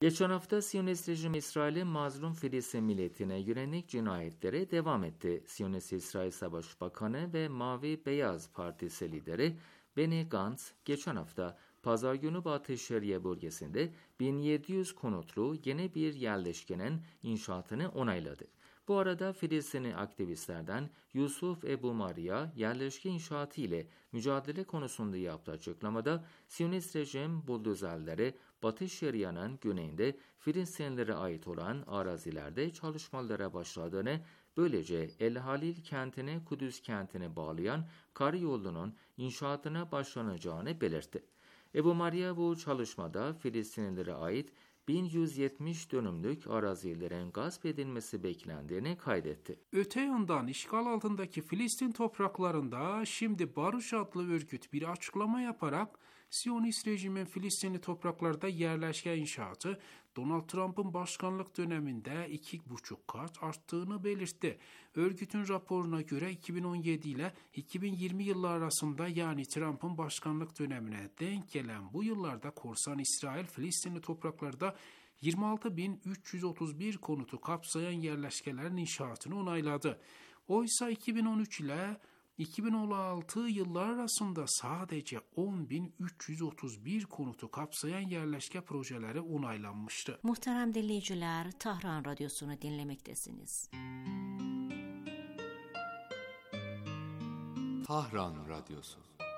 Geçen hafta Siyonist rejim İsrail'in mazlum Filistin milletine yönelik cinayetlere devam etti. Siyonist İsrail Savaş Bakanı ve Mavi Beyaz Partisi lideri Benny Gantz geçen hafta Pazar günü Batı Şeria bölgesinde 1700 konutlu yeni bir yerleşkenin inşaatını onayladı. Bu arada Filistinli aktivistlerden Yusuf Ebu Maria yerleşke inşaatı ile mücadele konusunda yaptığı açıklamada Siyonist rejim buldozerleri Batı Şeria'nın güneyinde Filistinlilere ait olan arazilerde çalışmalara başladığını, böylece El Halil kentine Kudüs kentine bağlayan karayolunun inşaatına başlanacağını belirtti. Ebu Maria bu çalışmada Filistinlilere ait 1170 dönümlük arazilerin gasp edilmesi beklendiğini kaydetti. Öte yandan işgal altındaki Filistin topraklarında şimdi Barış adlı örgüt bir açıklama yaparak Siyonist rejimin Filistinli topraklarda yerleşke inşaatı Donald Trump'ın başkanlık döneminde 2,5 kat arttığını belirtti. Örgütün raporuna göre 2017 ile 2020 yılları arasında, yani Trump'ın başkanlık dönemine denk gelen bu yıllarda korsan İsrail Filistinli topraklarda 26.331 konutu kapsayan yerleşkelerin inşaatını onayladı. Oysa 2013 ile 2016 yıllar arasında sadece 10.331 konutu kapsayan yerleşke projeleri onaylanmıştı. Muhterem dinleyiciler, Tahran Radyosu'nu dinlemektesiniz. Tahran Radyosu.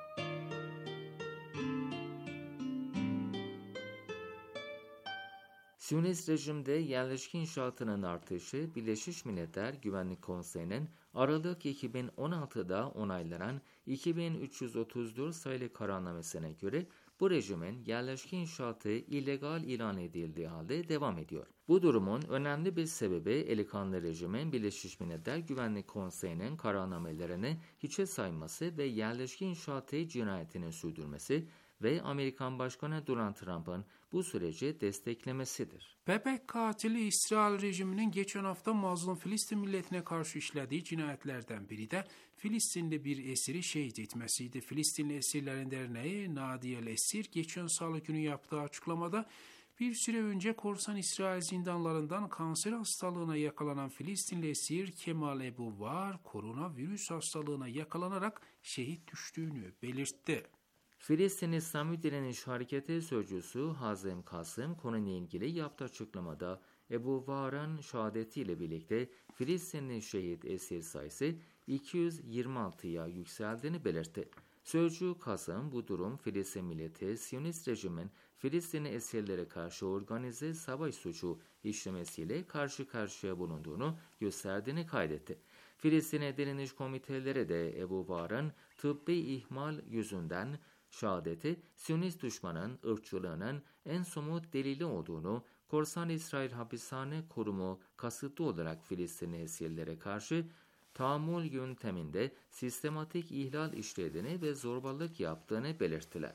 Siyonist rejimde yerleşke inşaatının artışı Birleşmiş Milletler Güvenlik Konseyi'nin Aralık 2016'da onaylanan 2334 sayılı kararnamesine göre bu rejimin yerleşke inşaatı illegal ilan edildiği halde devam ediyor. Bu durumun önemli bir sebebi eli kanlı rejimin Birleşmiş Milletler Güvenlik Konseyi'nin kararnamelerini hiçe sayması ve yerleşke inşaatı cinayetini sürdürmesi ve Amerikan Başkanı Donald Trump'ın bu süreci desteklemesidir. Bebek katili İsrail rejiminin geçen hafta mazlum Filistin milletine karşı işlediği cinayetlerden biri de Filistinli bir esiri şehit etmesiydi. Filistinli Esirlerin Derneği Nadiyel Esir geçen salı günü yaptığı açıklamada bir süre önce korsan İsrail zindanlarından kanser hastalığına yakalanan Filistinli esir Kemal Ebu Var koronavirüs hastalığına yakalanarak şehit düştüğünü belirtti. Filistin İslami Direniş Hareketi sözcüsü Hazem Kasım konuyla ilgili yaptığı açıklamada Ebu Var'ın şehadetiyle birlikte Filistinli şehit esir sayısı 226'ya yükseldiğini belirtti. Sözcü Kasım bu durum Filistin milleti Siyonist rejimin Filistinli esirlere karşı organize savaş suçu işlemesiyle karşı karşıya bulunduğunu gösterdiğini kaydetti. Filistin'e direniş komiteleri de Ebu Var'ın tıbbi ihmal yüzünden şehadeti Siyonist düşmanın ırkçılığının en somut delili olduğunu, korsan İsrail hapishane kurumu kasıtlı olarak Filistinli esirlere karşı tahammül yönteminde sistematik ihlal işlediğini ve zorbalık yaptığını belirttiler.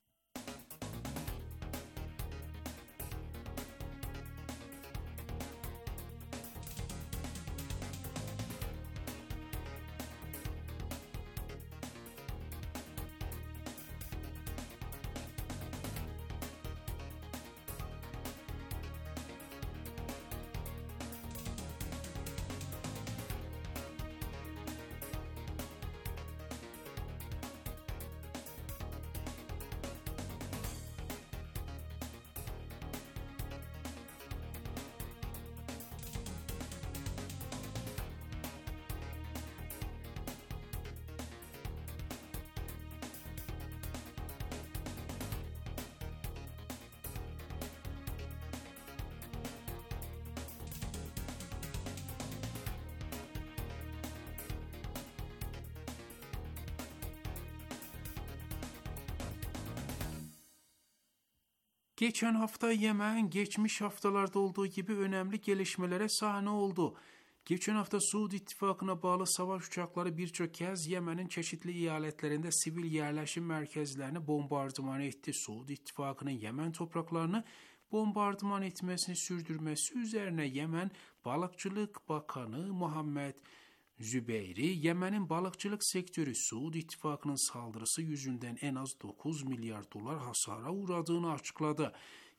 Geçen hafta Yemen geçmiş haftalarda olduğu gibi önemli gelişmelere sahne oldu. Geçen hafta Suudi İttifakı'na bağlı savaş uçakları birçok kez Yemen'in çeşitli eyaletlerinde sivil yerleşim merkezlerini bombardıman etti. Suudi İttifakı'nın Yemen topraklarını bombardıman etmesini sürdürmesi üzerine Yemen Balıkçılık Bakanı Muhammed Zübeyri, Yemen'in balıkçılık sektörü Suudi İttifakı'nın saldırısı yüzünden en az 9 milyar dolar hasara uğradığını açıkladı.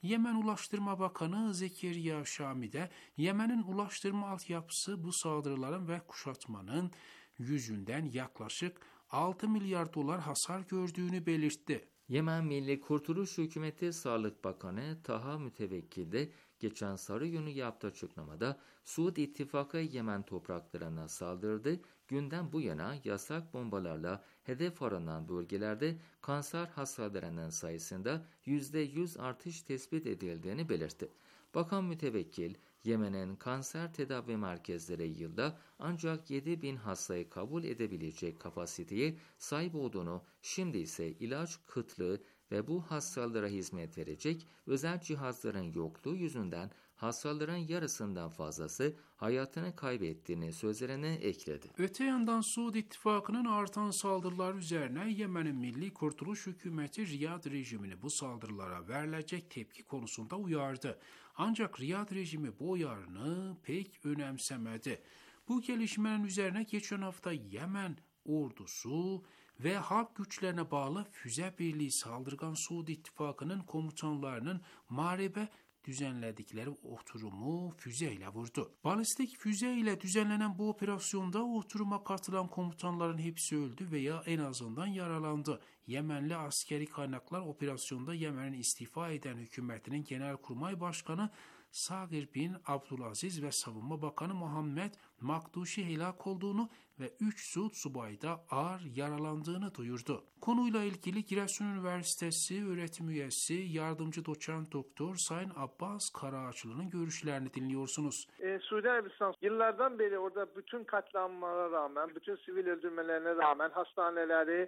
Yemen Ulaştırma Bakanı Zekeriya Şami de Yemen'in ulaştırma altyapısı bu saldırıların ve kuşatmanın yüzünden yaklaşık 6 milyar dolar hasar gördüğünü belirtti. Yemen Milli Kurtuluş Hükümeti Sağlık Bakanı Taha Mütevekkil de geçen salı günü yaptığı açıklamada Suud İttifakı Yemen topraklarına saldırdı. Günden bu yana yasak bombalarla hedef aranan bölgelerde kanser hastalarının sayısında %100 artış tespit edildiğini belirtti. Bakan Mütevekkil, Yemen'in kanser tedavi merkezleri yılda ancak 7.000 hastayı kabul edebilecek kapasiteye sahip olduğunu, şimdi ise ilaç kıtlığı ve bu hastalara hizmet verecek özel cihazların yokluğu yüzünden hastaların yarısından fazlası hayatını kaybettiğini sözlerine ekledi. Öte yandan Suud İttifakı'nın artan saldırılar üzerine Yemen'in Milli Kurtuluş Hükümeti Riyad rejimini bu saldırılara verilecek tepki konusunda uyardı. Ancak Riyad rejimi bu uyarını pek önemsemedi. Bu gelişmenin üzerine geçen hafta Yemen ordusu ve halk güçlerine bağlı füze birliği saldırgan Suud İttifakı'nın komutanlarının Mağrib'e düzenledikleri oturumu füzeyle vurdu. Balistik füze ile düzenlenen bu operasyonda oturuma katılan komutanların hepsi öldü veya en azından yaralandı. Yemenli askeri kaynaklar operasyonda Yemen'in istifa eden hükümetinin Genelkurmay Başkanı Sagir bin Abdülaziz ve Savunma Bakanı Muhammed Makduşi helak olduğunu ve 3 Suud subayı da ağır yaralandığını duyurdu. Konuyla ilgili Giresun Üniversitesi öğretim üyesi yardımcı doçent doktor Sayın Abbas Karaağaçlı'nın görüşlerini dinliyorsunuz. Suudi Arabistan yıllardan beri orada bütün katliamlara rağmen, bütün sivil öldürmelerine rağmen hastaneleri,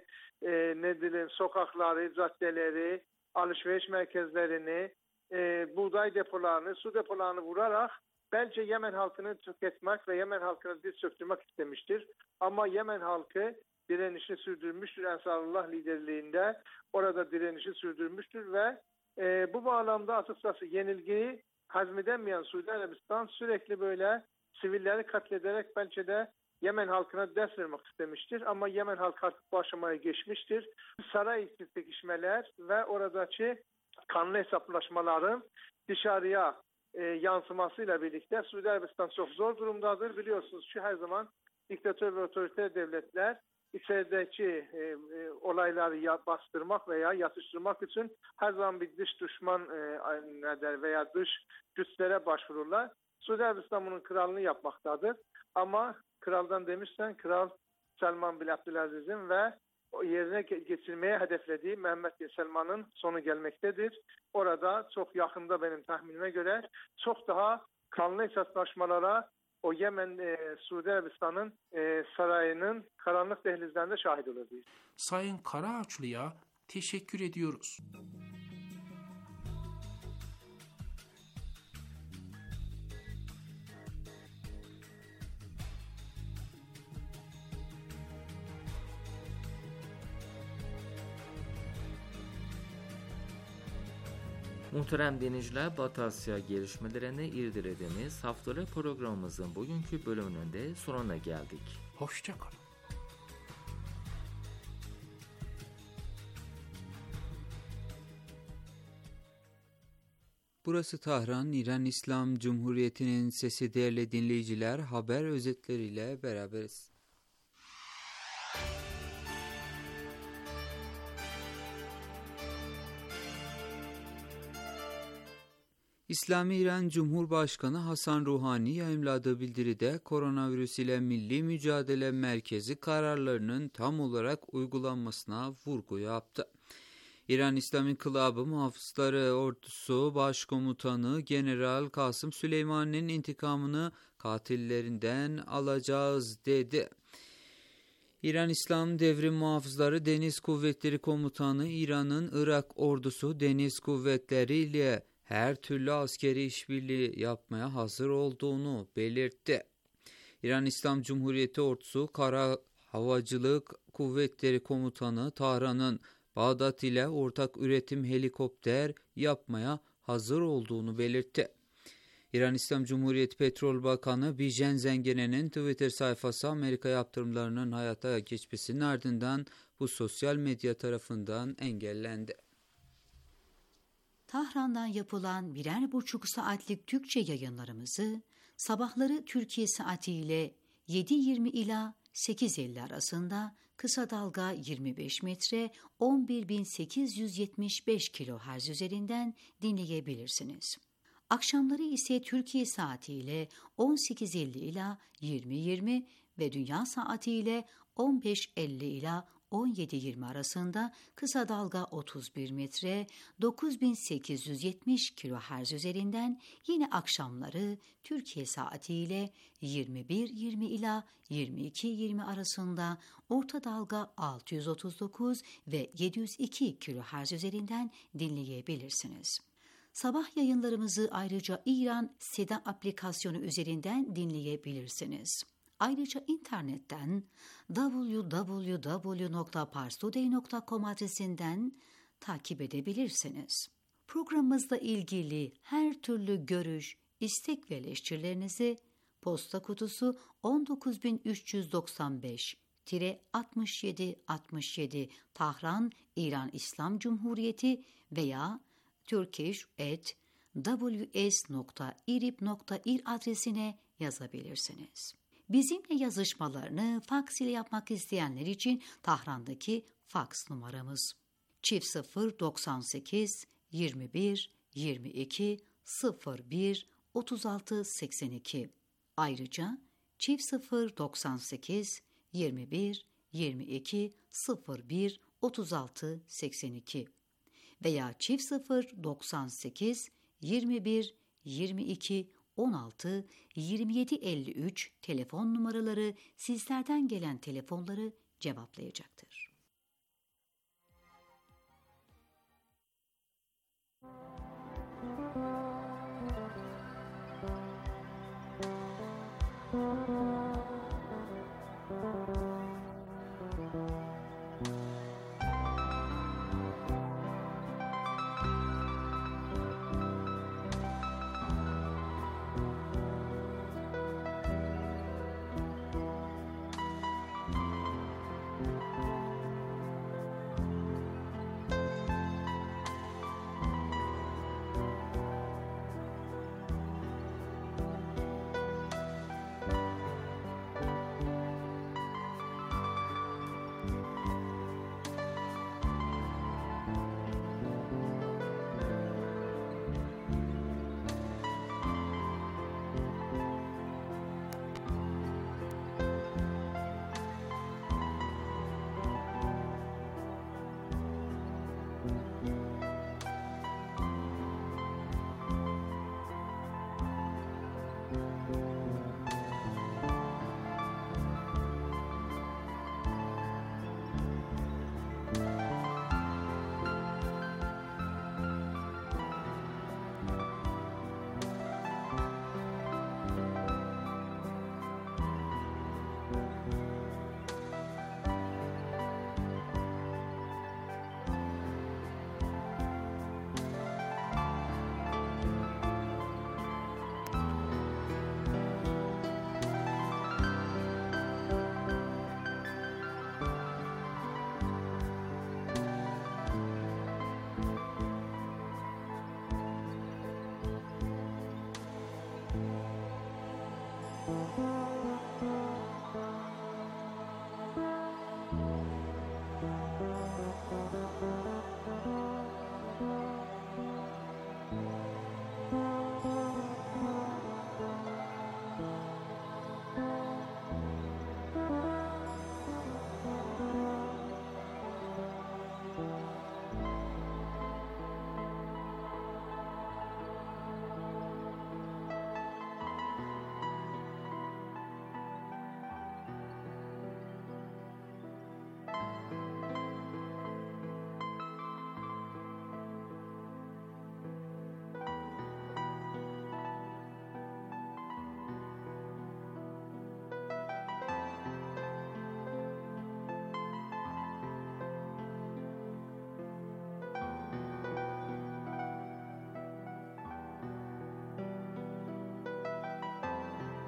sokakları, caddeleri, alışveriş merkezlerini, buğday depolarını, su depolarını vurarak bence Yemen halkını tüketmek ve Yemen halkını diz çöktürmek istemiştir. Ama Yemen halkı direnişini sürdürmüştür. Ensarullah liderliğinde orada direnişi sürdürmüştür ve bu bağlamda açıkçası yenilgiyi hazmedemeyen Suudi Arabistan sürekli böyle sivilleri katlederek bence de Yemen halkına ders vermek istemiştir. Ama Yemen halkı artık bu aşamaya geçmiştir. Saray içi çekişmeler ve oradaki kanlı hesaplaşmaların dışarıya yansımasıyla birlikte Suudi Arabistan çok zor durumdadır. Biliyorsunuz şu her zaman diktatör ve otoriter devletler içerideki olayları bastırmak veya yatıştırmak için her zaman bir dış düşman veya dış güçlere başvururlar. Suudi Arabistan bunun kralını yapmaktadır. Ama kraldan demişsen Kral Selman bin Abdülaziz'in ve yerine geçirmeye hedeflediği Mehmet bin Selman'ın sonu gelmektedir. Orada çok yakında benim tahminime göre çok daha kanlı hesaplaşmalara o Yemen Suudi Arabistan'ın sarayının karanlık dehlizlerinde şahit olacağız. Sayın Karaağaçlı'ya teşekkür ediyoruz. Muhterem dinleyiciler, Batı Asya gelişmelerini irdelediğimiz haftalık programımızın bugünkü bölümünün de sonuna geldik. Hoşça kalın. Burası Tahran, İran İslam Cumhuriyeti'nin sesi. Değerli dinleyiciler, haber özetleriyle beraberiz. İslami İran Cumhurbaşkanı Hasan Ruhani yayımladığı bildiride koronavirüs ile Milli Mücadele Merkezi kararlarının tam olarak uygulanmasına vurgu yaptı. İran İslam İnkılabı Muhafızları Ordusu Başkomutanı General Kasım Süleyman'ın intikamını katillerinden alacağız dedi. İran İslam Devrim Muhafızları Deniz Kuvvetleri Komutanı İran'ın Irak Ordusu Deniz Kuvvetleri ile her türlü askeri işbirliği yapmaya hazır olduğunu belirtti. İran İslam Cumhuriyeti Ordusu Kara Havacılık Kuvvetleri Komutanı Tahran'ın Bağdat ile ortak üretim helikopter yapmaya hazır olduğunu belirtti. İran İslam Cumhuriyeti Petrol Bakanı Bijen Zengine'nin Twitter sayfası Amerika yaptırımlarının hayata geçmesinin ardından bu sosyal medya tarafından engellendi. Tahran'dan yapılan 1,5 saatlik Türkçe yayınlarımızı sabahları Türkiye saatiyle 7.20 ila 8.50 arasında kısa dalga 25 metre 11.875 kHz üzerinden dinleyebilirsiniz. Akşamları ise Türkiye saatiyle 18.50 ila 20.20 ve dünya saatiyle 15.50 ila 17.20 arasında kısa dalga 31 metre 9870 kHz üzerinden yine akşamları Türkiye saatiyle 21.20 ila 22.20 arasında orta dalga 639 ve 702 kHz üzerinden dinleyebilirsiniz. Sabah yayınlarımızı ayrıca İran Seda aplikasyonu üzerinden dinleyebilirsiniz. Ayrıca internetten www.parstoday.com adresinden takip edebilirsiniz. Programımızla ilgili her türlü görüş, istek ve eleştirilerinizi posta kutusu 19395-6767 Tahran, İran İslam Cumhuriyeti veya turkish@ws.irib.ir adresine yazabilirsiniz. Bizimle yazışmalarını faks ile yapmak isteyenler için Tahran'daki faks numaramız +098 21 22 01 36 82. Ayrıca +098 21 22 01 36 82 veya +098 21 22 16 27 53 telefon numaraları sizlerden gelen telefonları cevaplayacaktır.